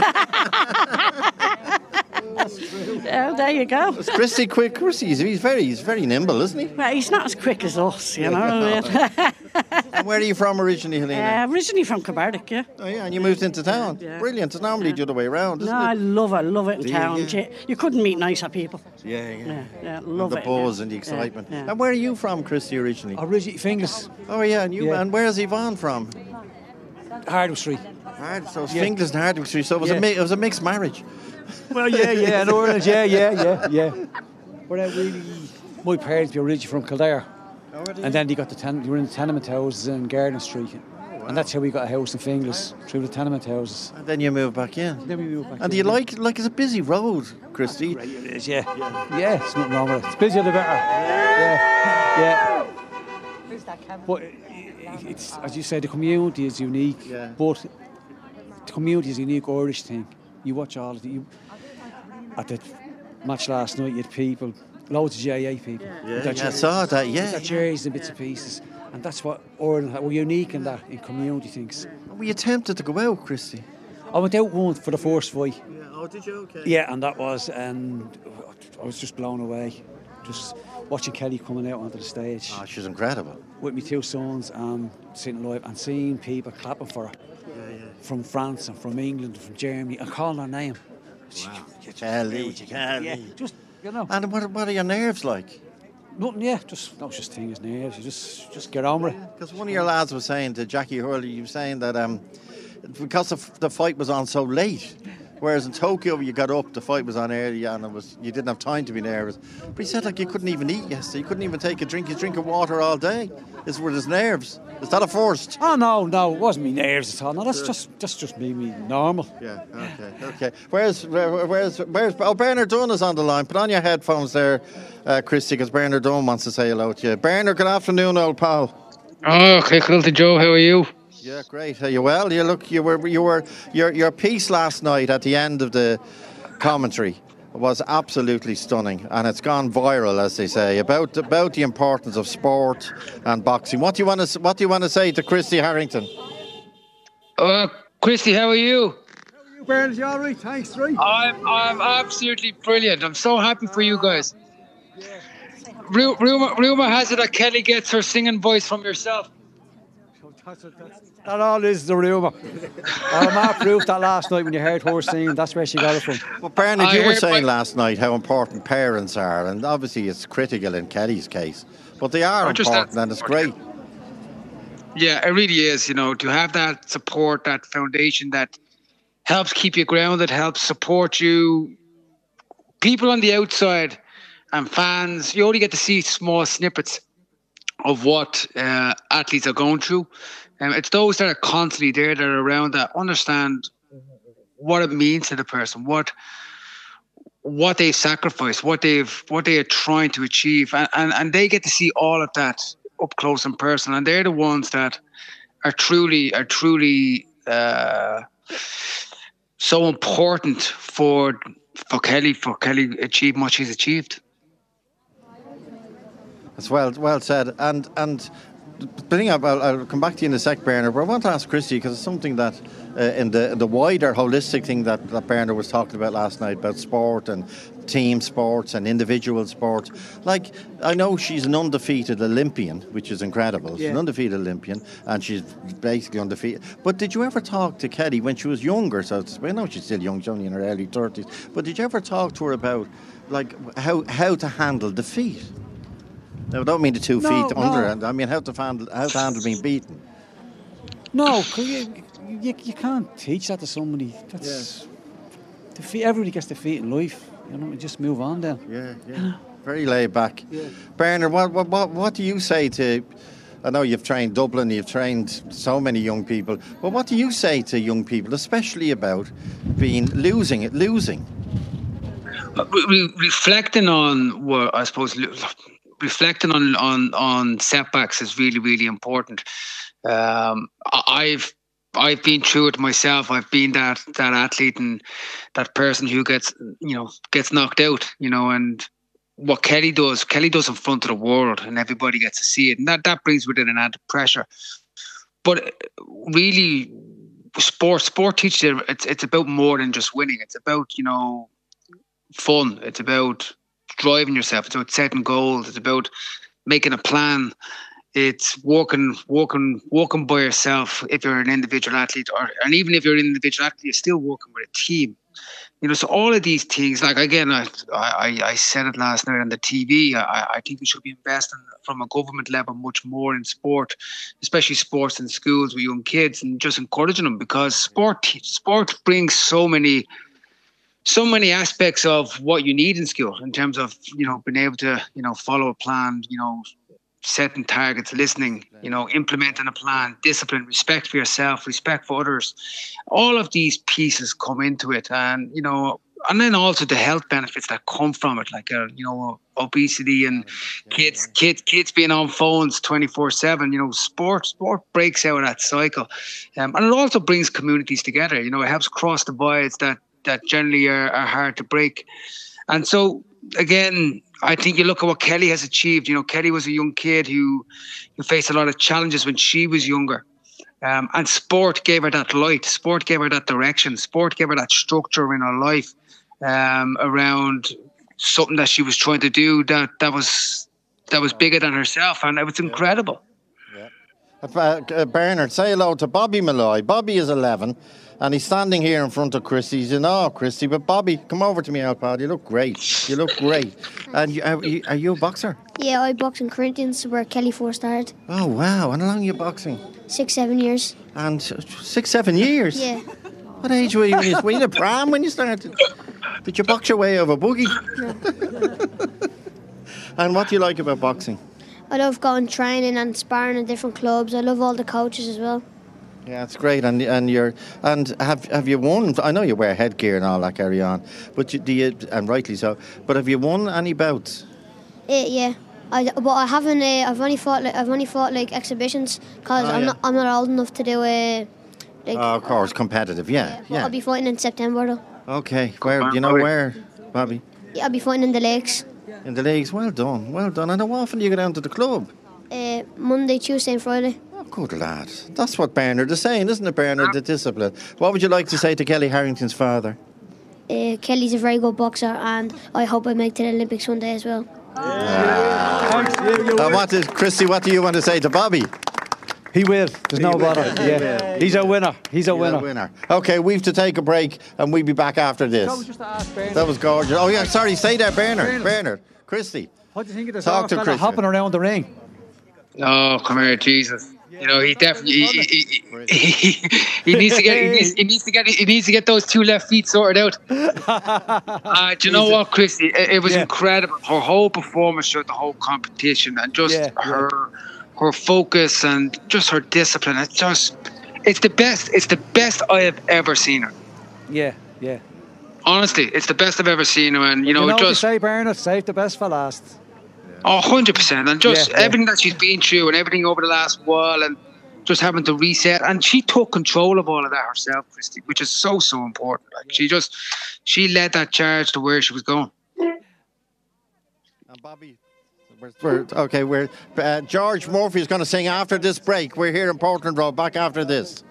Yeah, there you go. Is Christy quick? Christy, he's very, he's very nimble, isn't he? Well, he's not as quick as us, you know. And where are you from originally, Helena? Uh, originally from Cabardick, yeah. Oh, yeah, and you moved into town. Yeah. Brilliant. It's normally yeah. the other way around, isn't no, it? I love it. I love it in Do town. You, yeah. you couldn't meet nicer people. Yeah, yeah. Yeah, yeah love and the it. The buzz yeah. and the excitement. Yeah, yeah. And where are you from, Christy, originally? Originally, Finglas. Oh, yeah, and you. Yeah. And where's Yvonne from? Hardwick Street. Hard, so it's yeah. Finglas and Hardwick Street. So it was, yeah. a, mi- it was a mixed marriage. Well, yeah, yeah, in Ireland, yeah, yeah, yeah, yeah. But uh, really, my parents were originally from Kildare. Oh, and then they got the ten- they were in the tenement houses in Garden Street. Oh, wow. And that's how we got a house in Finglas, through the tenement houses. And then you moved back in. Then we moved back and in. do you like, like it's a busy road, Christy? Right, it is, yeah. Yeah, yeah there's nothing wrong with it. It's busier the better. Yeah, yeah. Where's that camera? But it's, as you say, the community is unique. Yeah. But the community is a unique Irish thing. You watch all of it. You, at the match last night, you had people, loads of J A people. Yeah, yeah, yeah I saw that, yeah. With their jerseys and bits and pieces. And that's what Ireland, we're unique in that, in community things. Were you tempted to go out, Christy? I went out once for the first fight. Yeah, Oh, did you? Okay. Yeah, and that was, and I was just blown away. Just watching Kelly coming out onto the stage. Oh, she's incredible. With my two sons and sitting live and seeing people clapping for her. Yeah, yeah. From France and from England and from Germany and calling her name. Wow. Kelly, Kelly. Yeah, just, you know. And what, what are your nerves like? Nothing, yeah. Just, no, it's just things, nerves. You just, just get on with it. Because one of your lads was saying to Jackie Hurley, you were saying that um, because the, the fight was on so late, whereas in Tokyo you got up, the fight was on early and it was you didn't have time to be nervous. But he said like you couldn't even eat yesterday, you couldn't even take a drink, you drink of water all day. Is with his nerves. Is that a forced? Oh no, no, it wasn't me nerves at all. No, that's just that's just me, me normal. Yeah, okay, okay. Where's where, where's where's oh Bernard Dunn is on the line. Put on your headphones there, uh, Christy, because Bernard Dunn wants to say hello to you. Bernard, good afternoon, old pal. Oh, Clickle to Joe, how are you? Yeah, great. Are you well? You look, you were, you were, your your piece last night at the end of the commentary was absolutely stunning, and it's gone viral, as they say, about about the importance of sport and boxing. What do you want to What do you want to say to Christy Harrington? Uh, Christy, how are you? How are you, Bernard? You all right? Thanks, right? I'm I'm absolutely brilliant. I'm so happy for you guys. Ru- rumor, rumor has it that Kelly gets her singing voice from yourself. That all is the rumour. Our ma proved that last night when you heard her singing. That's where she got it from. Well, Bernard, you were saying last night how important parents are, and obviously it's critical in Kelly's case, but they are important, and it's great. Yeah, it really is. You know, to have that support, that foundation that helps keep you grounded, helps support you. People on the outside and fans, you only get to see small snippets of what uh, athletes are going through. Um, it's those that are constantly there, that are around, that understand what it means to the person, what what they sacrifice, what they've what they are trying to achieve, and, and and they get to see all of that up close and personal. And they're the ones that are truly are truly uh, so important for for Kelly for Kelly achieving what she's achieved. That's well well said. And and the thing, I'll, I'll come back to you in a sec, Bernard, but I want to ask Christy, because it's something that uh, in the the wider holistic thing that, that Bernard was talking about last night, about sport and team sports and individual sports. Like, I know she's an undefeated Olympian, which is incredible. She's Yeah. an undefeated Olympian, and she's basically undefeated. But did you ever talk to Kelly when she was younger? So to speak? I know she's still young, she's only in her early thirties. But did you ever talk to her about like how how to handle defeat? Now, I don't mean the two No, feet under no. it. I mean how to handle how to handle being beaten. No, 'cause you, you, you can't teach that to somebody. That's defeat. Everybody gets defeat in life. You know, you just move on then. Yeah, yeah. Very laid back. Yeah. Bernard, what, what what what do you say to? I know you've trained Dublin, you've trained so many young people. But what do you say to young people, especially about being losing it, losing? Uh, re- re- reflecting on what I suppose. Reflecting on, on, on setbacks is really, really important. Um, I- I've I've been through it myself. I've been that that athlete and that person who gets you know gets knocked out. You know, and what Kelly does, Kelly does in front of the world, and everybody gets to see it, and that, that brings with it an added pressure. But really, sport sport teaches you it's it's about more than just winning. It's about you know fun. It's about driving yourself. It's about setting goals. It's about making a plan. It's walking, walking, walking by yourself. If you're an individual athlete, or and even if you're an individual athlete, you're still working with a team. You know, so all of these things. Like again, I I, I said it last night on the T V. I, I think we should be investing from a government level much more in sport, especially sports in schools with young kids, and just encouraging them, because sport sport brings so many. So many aspects of what you need in school, in terms of, you know, being able to, you know, follow a plan, you know, setting targets, listening, you know, implementing a plan, discipline, respect for yourself, respect for others. All of these pieces come into it. And, you know, and then also the health benefits that come from it, like, uh, you know, obesity and kids, kids, kids being on phones twenty-four seven, you know, sport, sport breaks out of that cycle. Um, and it also brings communities together. You know, it helps cross divides that, that generally are, are hard to break. And so, again, I think you look at what Kelly has achieved. You know, Kelly was a young kid who, who faced a lot of challenges when she was younger. Um, and sport gave her that light. Sport gave her that direction. Sport gave her that structure in her life um, around something that she was trying to do that, that was that was bigger than herself, and it was incredible. Yeah. Uh, uh, Bernard, say hello to Bobby Malloy. Bobby is eleven, and he's standing here in front of Christy. He's saying, "Oh, Christy, but Bobby, come over to me, old pal. You look great. You look great." And you, are, you, are you a boxer? Yeah, I box in Corinthians, where Kelly first started. Oh wow! And how long are you boxing? Six, seven years. And six, seven years? Yeah. What age were you when you were you in a pram when you started? Did you box your way over boogie? No. And what do you like about boxing? I love going training and sparring in different clubs. I love all the coaches as well. Yeah, it's great. And and you're and have have you won? I know you wear headgear and all that, carry on. But you, do you, and rightly so. But have you won any bouts? Uh, yeah. I, but I haven't. Uh, I've only fought. Like, I've only fought like exhibitions because Oh, I'm yeah. not. I'm not old enough to do a. Uh, like, Oh, of course, competitive. Yeah, but yeah. I'll be fighting in September though. Okay, where do you know where, Bobby? Yeah, I'll be fighting in the lakes. In the leagues. Well done, well done. And how often do you go down to the club? Uh, Monday, Tuesday, and Friday. Oh, good lad. That's what Bernard is saying, isn't it, Bernard? The discipline. What would you like to say to Kelly Harrington's father? Uh, Kelly's a very good boxer, and I hope I make it to the Olympics one day as well. Uh, what is Christy? What do you want to say to Bobby? He will. There's no He will. bother. He Yeah. will. He's a winner. He's a He's winner. a winner. Okay, we have to take a break, and we'll be back after this. That was just to ask Bernard. That was gorgeous. Oh yeah, sorry. Stay there, Bernard. Bernard. Bernard. Christy. What do you think of this Talk old to fella Christy. hopping around the ring? Oh, come here, Jesus! You know he definitely he, he, he, he, he needs to get he needs, he needs to get he needs to get those two left feet sorted out. Uh, do you know what, Christy? It, it was Yeah. incredible. Her whole performance throughout the whole competition, and just Yeah, yeah. her her focus and just her discipline. It's just it's the best. It's the best I have ever seen her. Yeah, yeah. Honestly, it's the best I've ever seen her, and you know, you know what just they say, Bernard, save the best for last. oh, one hundred percent, and just Yeah, yeah. everything that she's been through, and everything over the last while, and just having to reset, and she took control of all of that herself, Christy, which is so so important. Like she just she led that charge to where she was going. And Bobby. We're, we're, okay, we're uh, George Murphy is going to sing after this break. We're here in Portland Road. Back after this.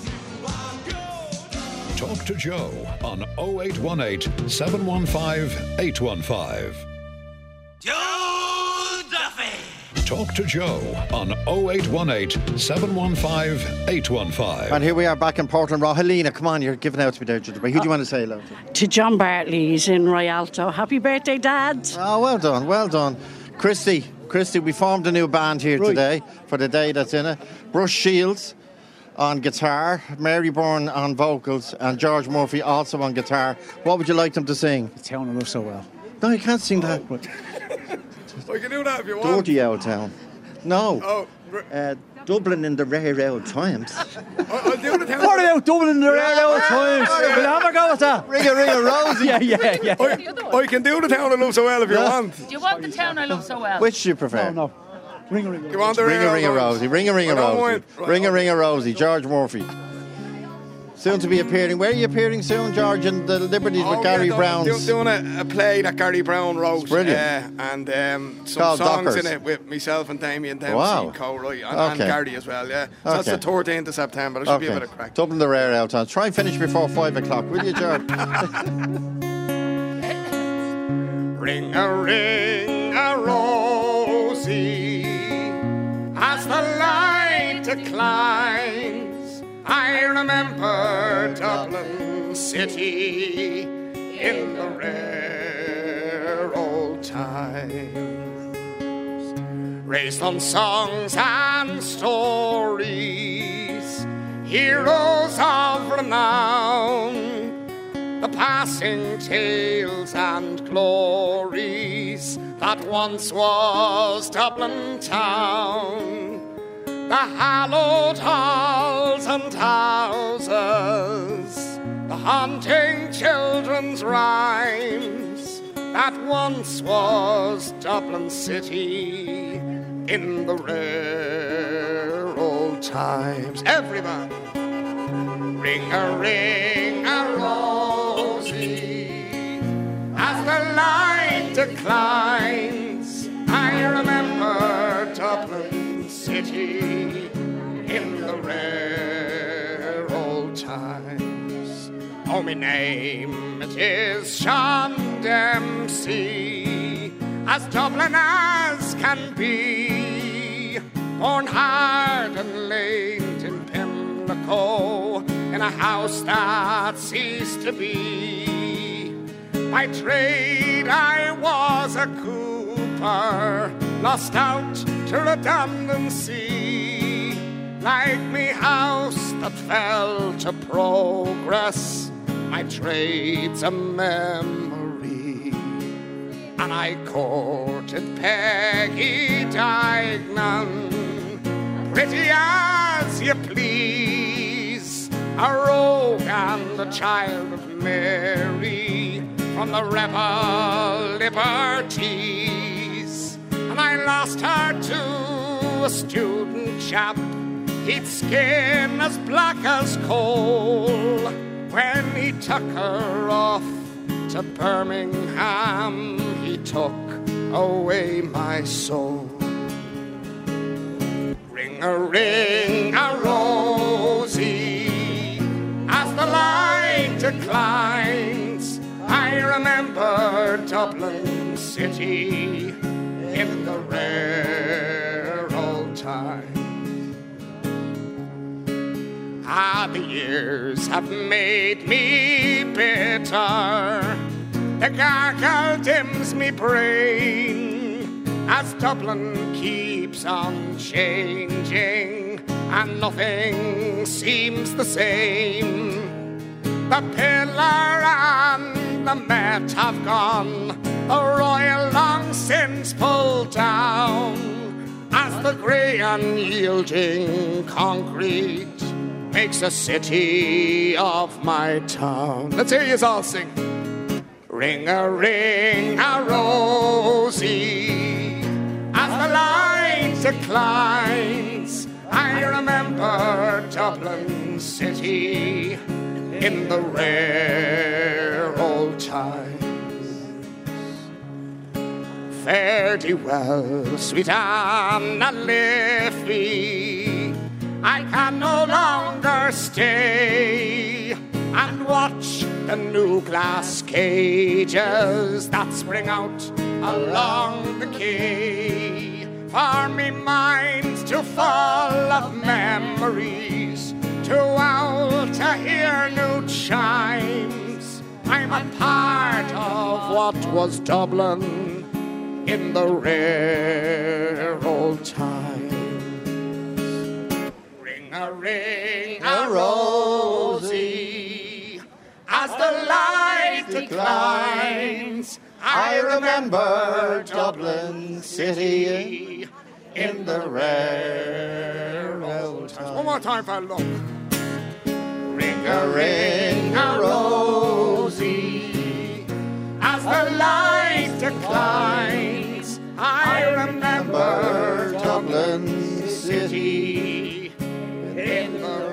Talk to Joe on oh eight one eight, seven one five, eight one five. Joe Duffy. Talk to Joe on oh eight one eight, seven one five, eight one five. And here we are back in Portland Road. Helena, come on, you're giving out to me there. Who do you want to say hello to? To John Bartley, he's in Rialto. Happy birthday, Dad. Oh, well done, well done. Christy, Christy, we formed a new band here Right. today for the day that's in it. Bruce Shields on guitar, Mary Byrne on vocals, and George Murphy also on guitar. What would you like them to sing? The town I love so well. No, you can't sing that. But I can do that if you want. Dirty Old Town. No. Oh, Uh, Dublin in the rare old times. I'll do the town. What about Dublin in the rare old times? Will you have a go with that? Ring a ring a Rosie. Yeah, yeah, yeah. I, I can do the town I love so well if you want. Do you want the town I love so well? Which do you prefer? No, no. Ring a ring a You want the Ring a real ring a ones? Rosie. Ring a ring a I don't Rosie. mind. Right, Ring a okay. ring a Rosie. George Murphy. Soon to be appearing. Where are you appearing soon, George? In the Liberties Oh, with Gary yeah, Brown's. doing, doing a, a play that Gary Brown wrote. Brilliant. Uh, and um, some Called songs Dockers. in it with myself and Damien Dempsey Wow. co-write, and, and Okay. Gary as well, yeah. So that's Okay. the thirteenth of September. It should be a bit of crack. Dublin the rare out time. Try and finish before five o'clock, will you, George? Ring a ring a Rosie as the light declines. I remember Dublin City in the rare old times. Raised on songs and stories, heroes of renown, the passing tales and glories that once was Dublin town. The hallowed halls and houses, the haunting children's rhymes that once was Dublin city in the rare old times. Everybody, ring a ring a Rosie as the light declines. I remember Dublin city in the rare Oh, my name, it is Sean Dempsey, as Dublin as can be. Born hard and late in Pimlico, in a house that ceased to be. By trade I was a cooper, lost out to redundancy. Like me house that fell to progress, my trade's a memory. And I courted Peggy Dignan, pretty as you please, a rogue and a child of Mary, from the rebel liberties. And I lost her to a student chap, he'd skin as black as coal. When he took her off to Birmingham, he took away my soul. Ring-a-ring-a-rosy, as the light declines, I remember Dublin City in the rare old time. Ah, the years have made me bitter, the gargle dims me brain, as Dublin keeps on changing and nothing seems the same. The Pillar and the Met have gone, the Royal long since pulled down, as the grey unyielding concrete makes a city of my town. Let's hear yous all sing. Ring-a-ring-a-rosy, as the light declines, I remember Dublin City in the rare old times. Fare thee well, sweet Anna Liffey, I can no longer stay and watch the new glass cages that spring out along the quay. For me mind to full of memories, too old to hear new chimes. I'm a part of what was Dublin in the rare old times. Ring-a-ring-a-rosy, as the light declines, I remember Dublin City in the rare old times. One more time for a look. Ring-a-ring-a-rosy, as the light declines, I remember Dublin City in the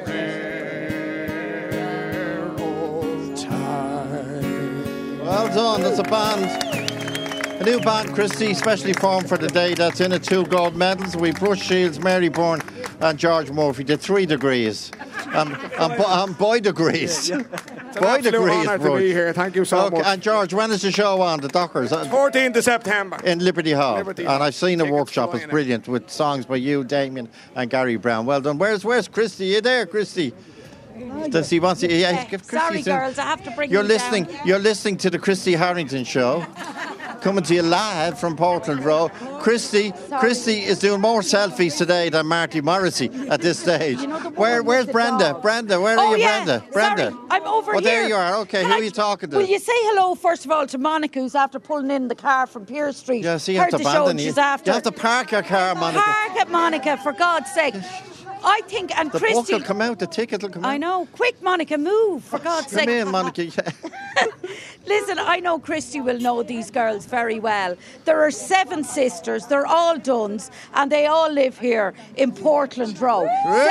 rare old time. Well done, that's a band. A new band, Christy, specially formed for the day. That's in it. Two gold medals. We Bruce Shields, Mary Bourne and George Murphy did three degrees. Um, and, and boy degrees. Yeah, yeah. Boy degrees, honour to be here. Thank you so okay, much. And George, when is the show on? The Dockers? fourteenth of September. In Liberty Hall. Liberty and Hall. I've seen the workshop. It's brilliant with songs by you, Damien and Gary Brown. Well done. Where's Where's Christy? You there, Christy? Oh, Does he want to? Yeah, give Sorry, Christy some- girls, I have to bring You're you listening. down. You're listening to the Christy Harrington Show. Coming to you live from Portland Row. Christy, Christy is doing more selfies today than Marty Morrissey at this stage. Where, where's Brenda? Brenda, where Oh, are you, yeah. Brenda? Brenda. Sorry, I'm over oh, here. there you are. Okay, Can who I- are you talking to? Will you say hello, first of all, to Monica, who's after pulling in the car from Pierce Street? Yeah, see, you have Heard to the show abandon and you. she's after. You have to park your car, Monica. Park it, Monica, for God's sake. I think, and The Christy... book will come out. The ticket will come out. I know. Quick, Monica, move, for God's Come sake. in, Monica. Yeah. Listen, I know Christy will know these girls very well. There are seven sisters. They're all Duns, and they all live here in Portland Row.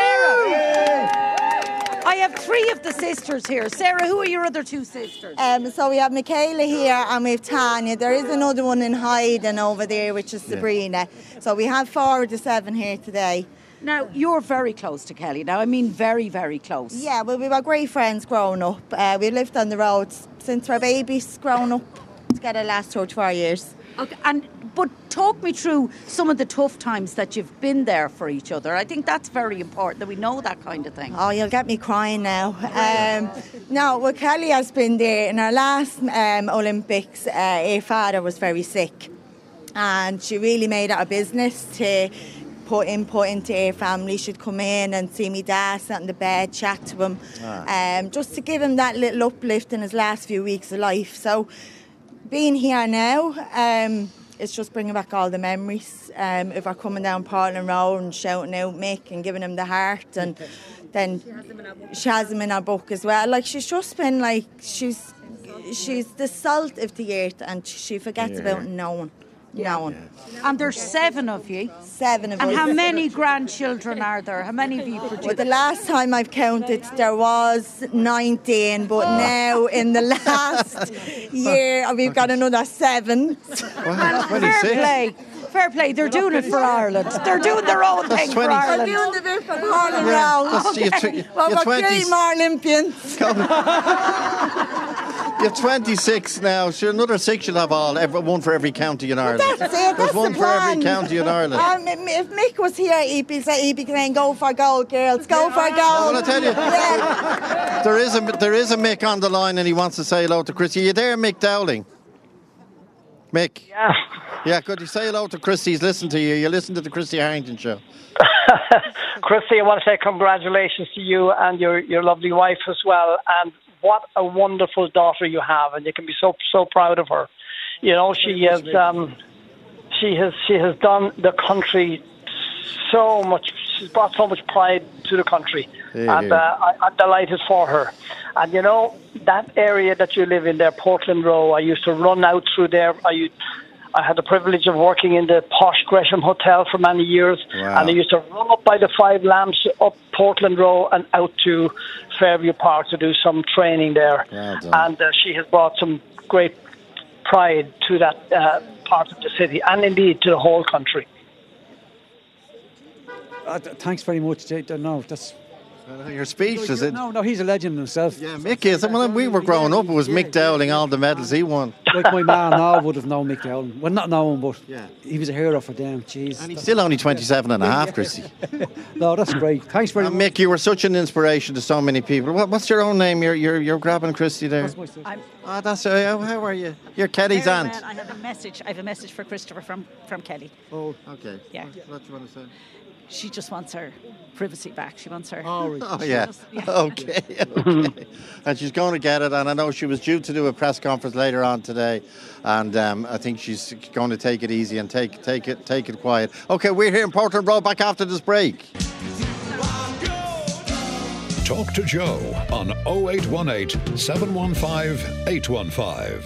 Sarah, I have three of the sisters here. Sarah, who are your other two sisters? Um, so we have Michaela here and we have Tanya. There is another one in Hyden over there, which is Yeah. Sabrina. So we have four of the seven here today. Now, you're very close to Kelly. Now, I mean very, very close. Yeah, well, we were great friends growing up. Uh, we lived on the roads since we were babies growing up together the last thirty-four years. Okay, and but talk me through some of the tough times that you've been there for each other. I think that's very important, that we know that kind of thing. Oh, you'll get me crying now. Um, no, well, Kelly has been there. In our last um, Olympics, uh, her father was very sick. And she really made it a business to put input into her family. She'd come in and see me dad, sit on the bed, chat to him, ah. um, just to give him that little uplift in his last few weeks of life. So being here now, um, it's just bringing back all the memories. Um, if we're coming down Portland Road and shouting out Mick and giving him the heart, and then she has him in her book as well. Like, she's just been like, she's she's the salt of the earth, and she forgets yeah. about no one. No one. And there's seven of you. Seven of and us. And how many grandchildren are there? How many of you produced? Well, the last time I've counted, there was nineteen, but oh. now in the last year, we've got another seven. Wow, fair play. Fair play. They're doing it for Ireland. They're doing their own thing for Ireland. They're doing the bit for Portland Round. Okay. Well, we're twenty more Olympians. You're twenty-six now. Sure, another six you'll have all. Every, one for every county in Ireland. Well, that's it. That's There's one the for plan. every county in Ireland. Um, if Mick was here, he'd be, say, he'd be saying, "Go for gold, girls. Go for gold." Well, I tell you, yeah. there is a there is a Mick on the line, and he wants to say hello to Christy. Are you there, Mick Dowling? Mick. Yeah. Yeah. Could you say hello to Christy? He's listening to you. You listen to the Christy Harrington show. Christy, I want to say congratulations to you and your your lovely wife as well. And what a wonderful daughter you have, and you can be so so proud of her. You know, she has um, she has she has done the country so much. She's brought so much pride to the country, yeah, and uh, I, I'm delighted for her. And you know, that area that you live in there, Portland Row, I used to run out through there. I used, I had the privilege of working in the posh Gresham Hotel for many years, wow. and I used to run up by the Five Lamps up Portland Row and out to Fairview Park to do some training there. Well and uh, she has brought some great pride to that uh, part of the city, and indeed to the whole country. Uh, th- thanks very much. No, that's. Uh, your speech, is it? No, no, he's a legend himself. Yeah, Mick is. When we were growing up, it was Mick Dowling, all the medals he won. Like my man now would have known Mick Dowling. Well, not known, but yeah. he was a hero for them. Jeez. And he's still only twenty-seven and a half, Chrissy. No, that's great. Thanks very and much. Mick, you were such an inspiration to so many people. What, what's your own name? You're you're, you're grabbing Christy there. That's my sister. I'm oh, that's uh, how are you? You're Kelly's aunt. Well, I have a message. I have a message for Christopher from, from Kelly. Oh, okay. Yeah. What do you want to say? She just wants her privacy back. She wants her. Oh, right. oh yeah. Just, yeah. Okay. Okay. And she's going to get it. And I know she was due to do a press conference later on today, and um, I think she's going to take it easy and take take it take it quiet. Okay, we're here in Portland Road. Back after this break. Talk to Joe on oh eight one eight, seven one five, eight one five.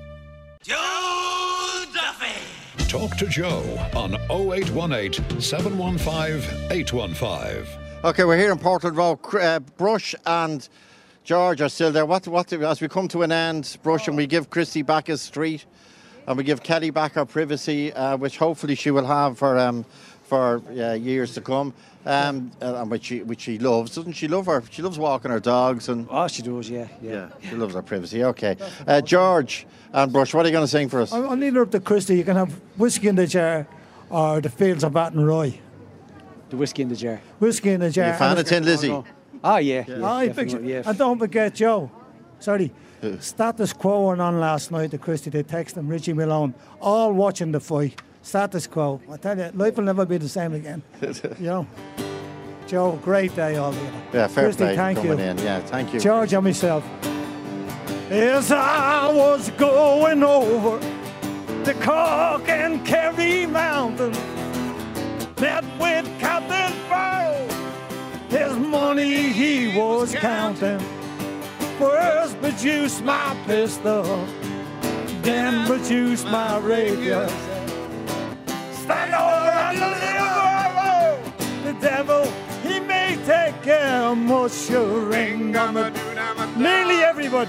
Joe Duffy. Talk to Joe on oh eight one eight, seven one five, eight one five. Okay, we're here in Portland Road. Uh, Brush and George are still there. What, what, as we come to an end, Brush, and we give Christy back his street, and we give Kelly back her privacy, uh, which hopefully she will have for um, for uh, years to come, um, and which she which she loves. Doesn't she love her? She loves walking her dogs and. Oh, she does, yeah, yeah. yeah she loves her privacy. Okay, uh, George and Brush, what are you going to sing for us? I'll leave it up to Christy. You can have Whiskey in the Jar or The Fields of Baton Roy. The Whiskey in the Jar. Whiskey in the Jar. Are you a fan of Tin Lizzy? Oh, oh yeah. yeah, oh, yeah. And don't forget, Joe. Sorry. Status quo went on last night to Christy. They texted him, Richie Malone, all watching the fight. Status quo. I tell you, life will never be the same again. You know. Joe, great day all together. Yeah, fair Christy, play thank coming you. in. Yeah, thank you. George and myself. As I was going over the Cork and Kerry Mountain, met with Captain Farrell. His money he was counting. First produced my pistol, then produced my radio. Stand over and deliver. The devil, he may take care of most your ring. Nearly everybody.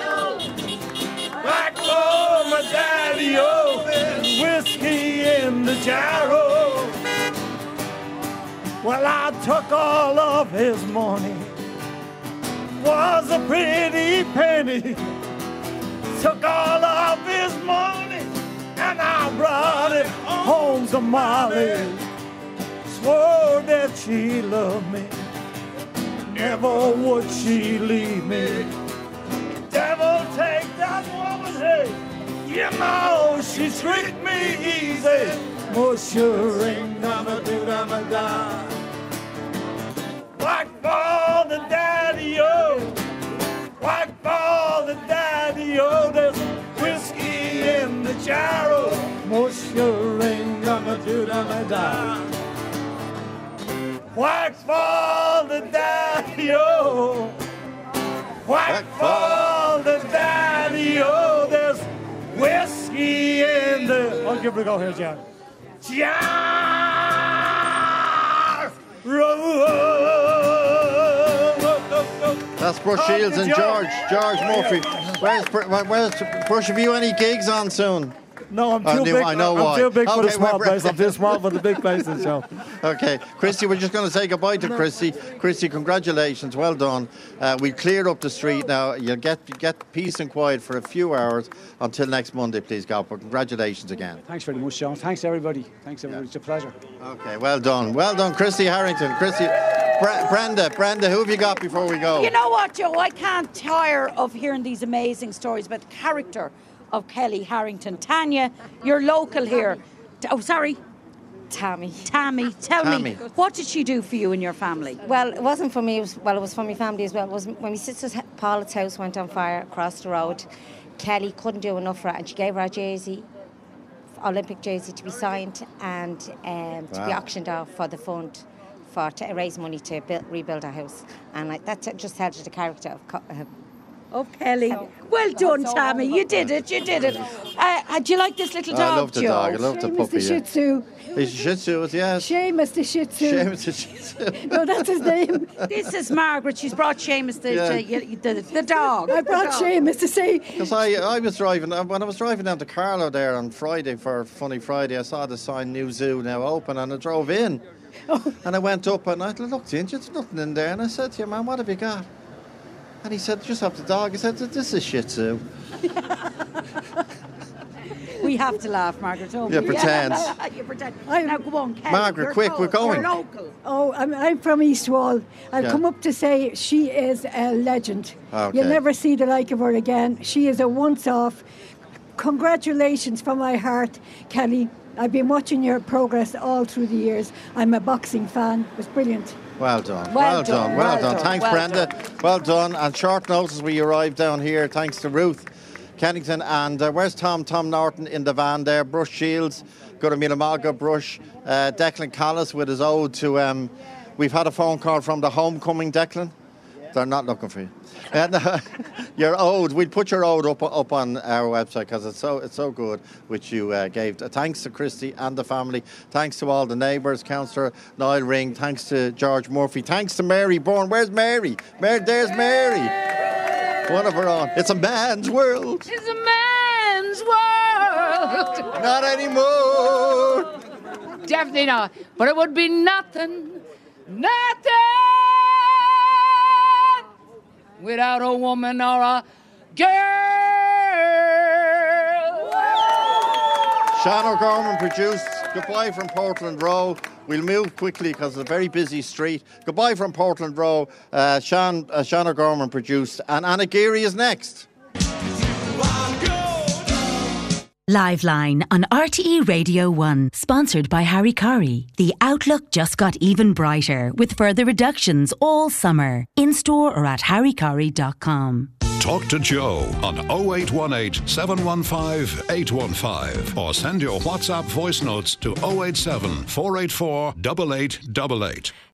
Back for my daddy-o, whiskey in the the jarrow. Well, I took all of his money, was a pretty penny. Took all of his money and I brought it home to Molly. Swore that she loved me, never would she leave me. Devil take that woman, hey, you know she tricked me easy. Oh, sure ain't gonna do them a dime. Whack for the daddy-o, whack for the daddy-o. There's whiskey in the jarrow. Oh, sure ain't gonna do them a dime. Whack for the daddy-o, whack for the daddy-o. There's whiskey in the... I'll give it a go here, John. That's Bruce Shields and George, George Murphy. Where's, where's Bruce? Have you any gigs on soon? No, I'm too I big. knew, I know I'm why. too big for Okay, the small we're- place. I'm too small for the big places, so. Okay, Christy, we're just going to say goodbye to Christy. Christy, congratulations, well done. Uh, we cleared up the street now. You'll get you get peace and quiet for a few hours until next Monday, please, God. But congratulations again. Thanks very much, Sean. Thanks, everybody. Thanks, everybody. It's a pleasure. Okay, well done. Well done, Christy Harrington. Christy, Bre- Brenda, Brenda, who have you got before we go? You know what, Joe? I can't tire of hearing these amazing stories about the character of Kelly Harrington. Tanya, you're local here. Oh, sorry. Tammy. Tammy, tell Tammy. me, what did she do for you and your family? Well, it wasn't for me. It was, well, it was for my family as well. It was when my sister's Paulette's house went on fire across the road. Kelly couldn't do enough for her, and she gave her a jersey, Olympic jersey, to be signed and um, to be Wow. auctioned off for the fund for to raise money to build, rebuild her house. And like, that just tells you the character of. Co- uh, Oh, Kelly. Well done, Tammy. You did it. You did it. Uh, do you like this little I dog, love the Joe? dog. I love the puppy. the Shih Yeah. Tzu. He's a Shih Tzu, yes. Seamus the Shih Tzu. Seamus the Shih Tzu. No, that's his name. This is Margaret. She's brought Seamus the, Yeah. the, the, the dog. I brought The dog. Seamus to see. Because I, I was driving, uh, when I was driving down to Carlow there on Friday for Funny Friday, I saw the sign New Zoo now open and I drove in. And I went up and I looked in, there's nothing in there. And I said to you, man, what have you got? And he said, just have the dog. He said, this is Shih Tzu. We have to laugh, Margaret. Don't Yeah, we? pretend. Yeah, you pretend. Now go on, Kelly. Margaret, You're quick, close. we're going. You're local. Oh, I'm, I'm from East Wall. I've Yeah. come up to say she is a legend. Okay. You'll never see the like of her again. She is a once-off. Congratulations from my heart, Kelly. I've been watching your progress all through the years. I'm a boxing fan. It was brilliant. Well done. Well Well, done, done. Well, well done. done, Thanks, well Brenda. Well done. And short notice we arrived down here thanks to Ruth Kennington. And uh, where's Tom? Tom Norton in the van there. Bruce Shields. Go to Milamaga Brush. Uh, Declan Callis with his ode to... Um, we've had a phone call from the homecoming, Declan. They're not looking for you. And, uh, your ode, we'll put your ode up up on our website because it's so it's so good, which you uh, gave. Uh, thanks to Christy and the family. Thanks to all the neighbours, Councillor Niall Ring. Thanks to George Murphy. Thanks to Mary Bourne. Where's Mary? Mary, there's Mary. One of her own. It's a man's world. It's a man's world. Not anymore. Definitely not. But it would be nothing, nothing without a woman or a girl. Sean O'Gorman produced Goodbye from Portland Row. We'll move quickly because it's a very busy street. Goodbye from Portland Row. Uh, Sean, uh, Sean O'Gorman produced. And Anna Geary is next. Liveline on R T E Radio one, sponsored by Harry Curry. The outlook just got even brighter with further reductions all summer. In store or at harry curry dot com. Talk to Joe on oh eight one eight, seven one five, eight one five or send your WhatsApp voice notes to oh eight seven, four eight four, eight eight eight eight.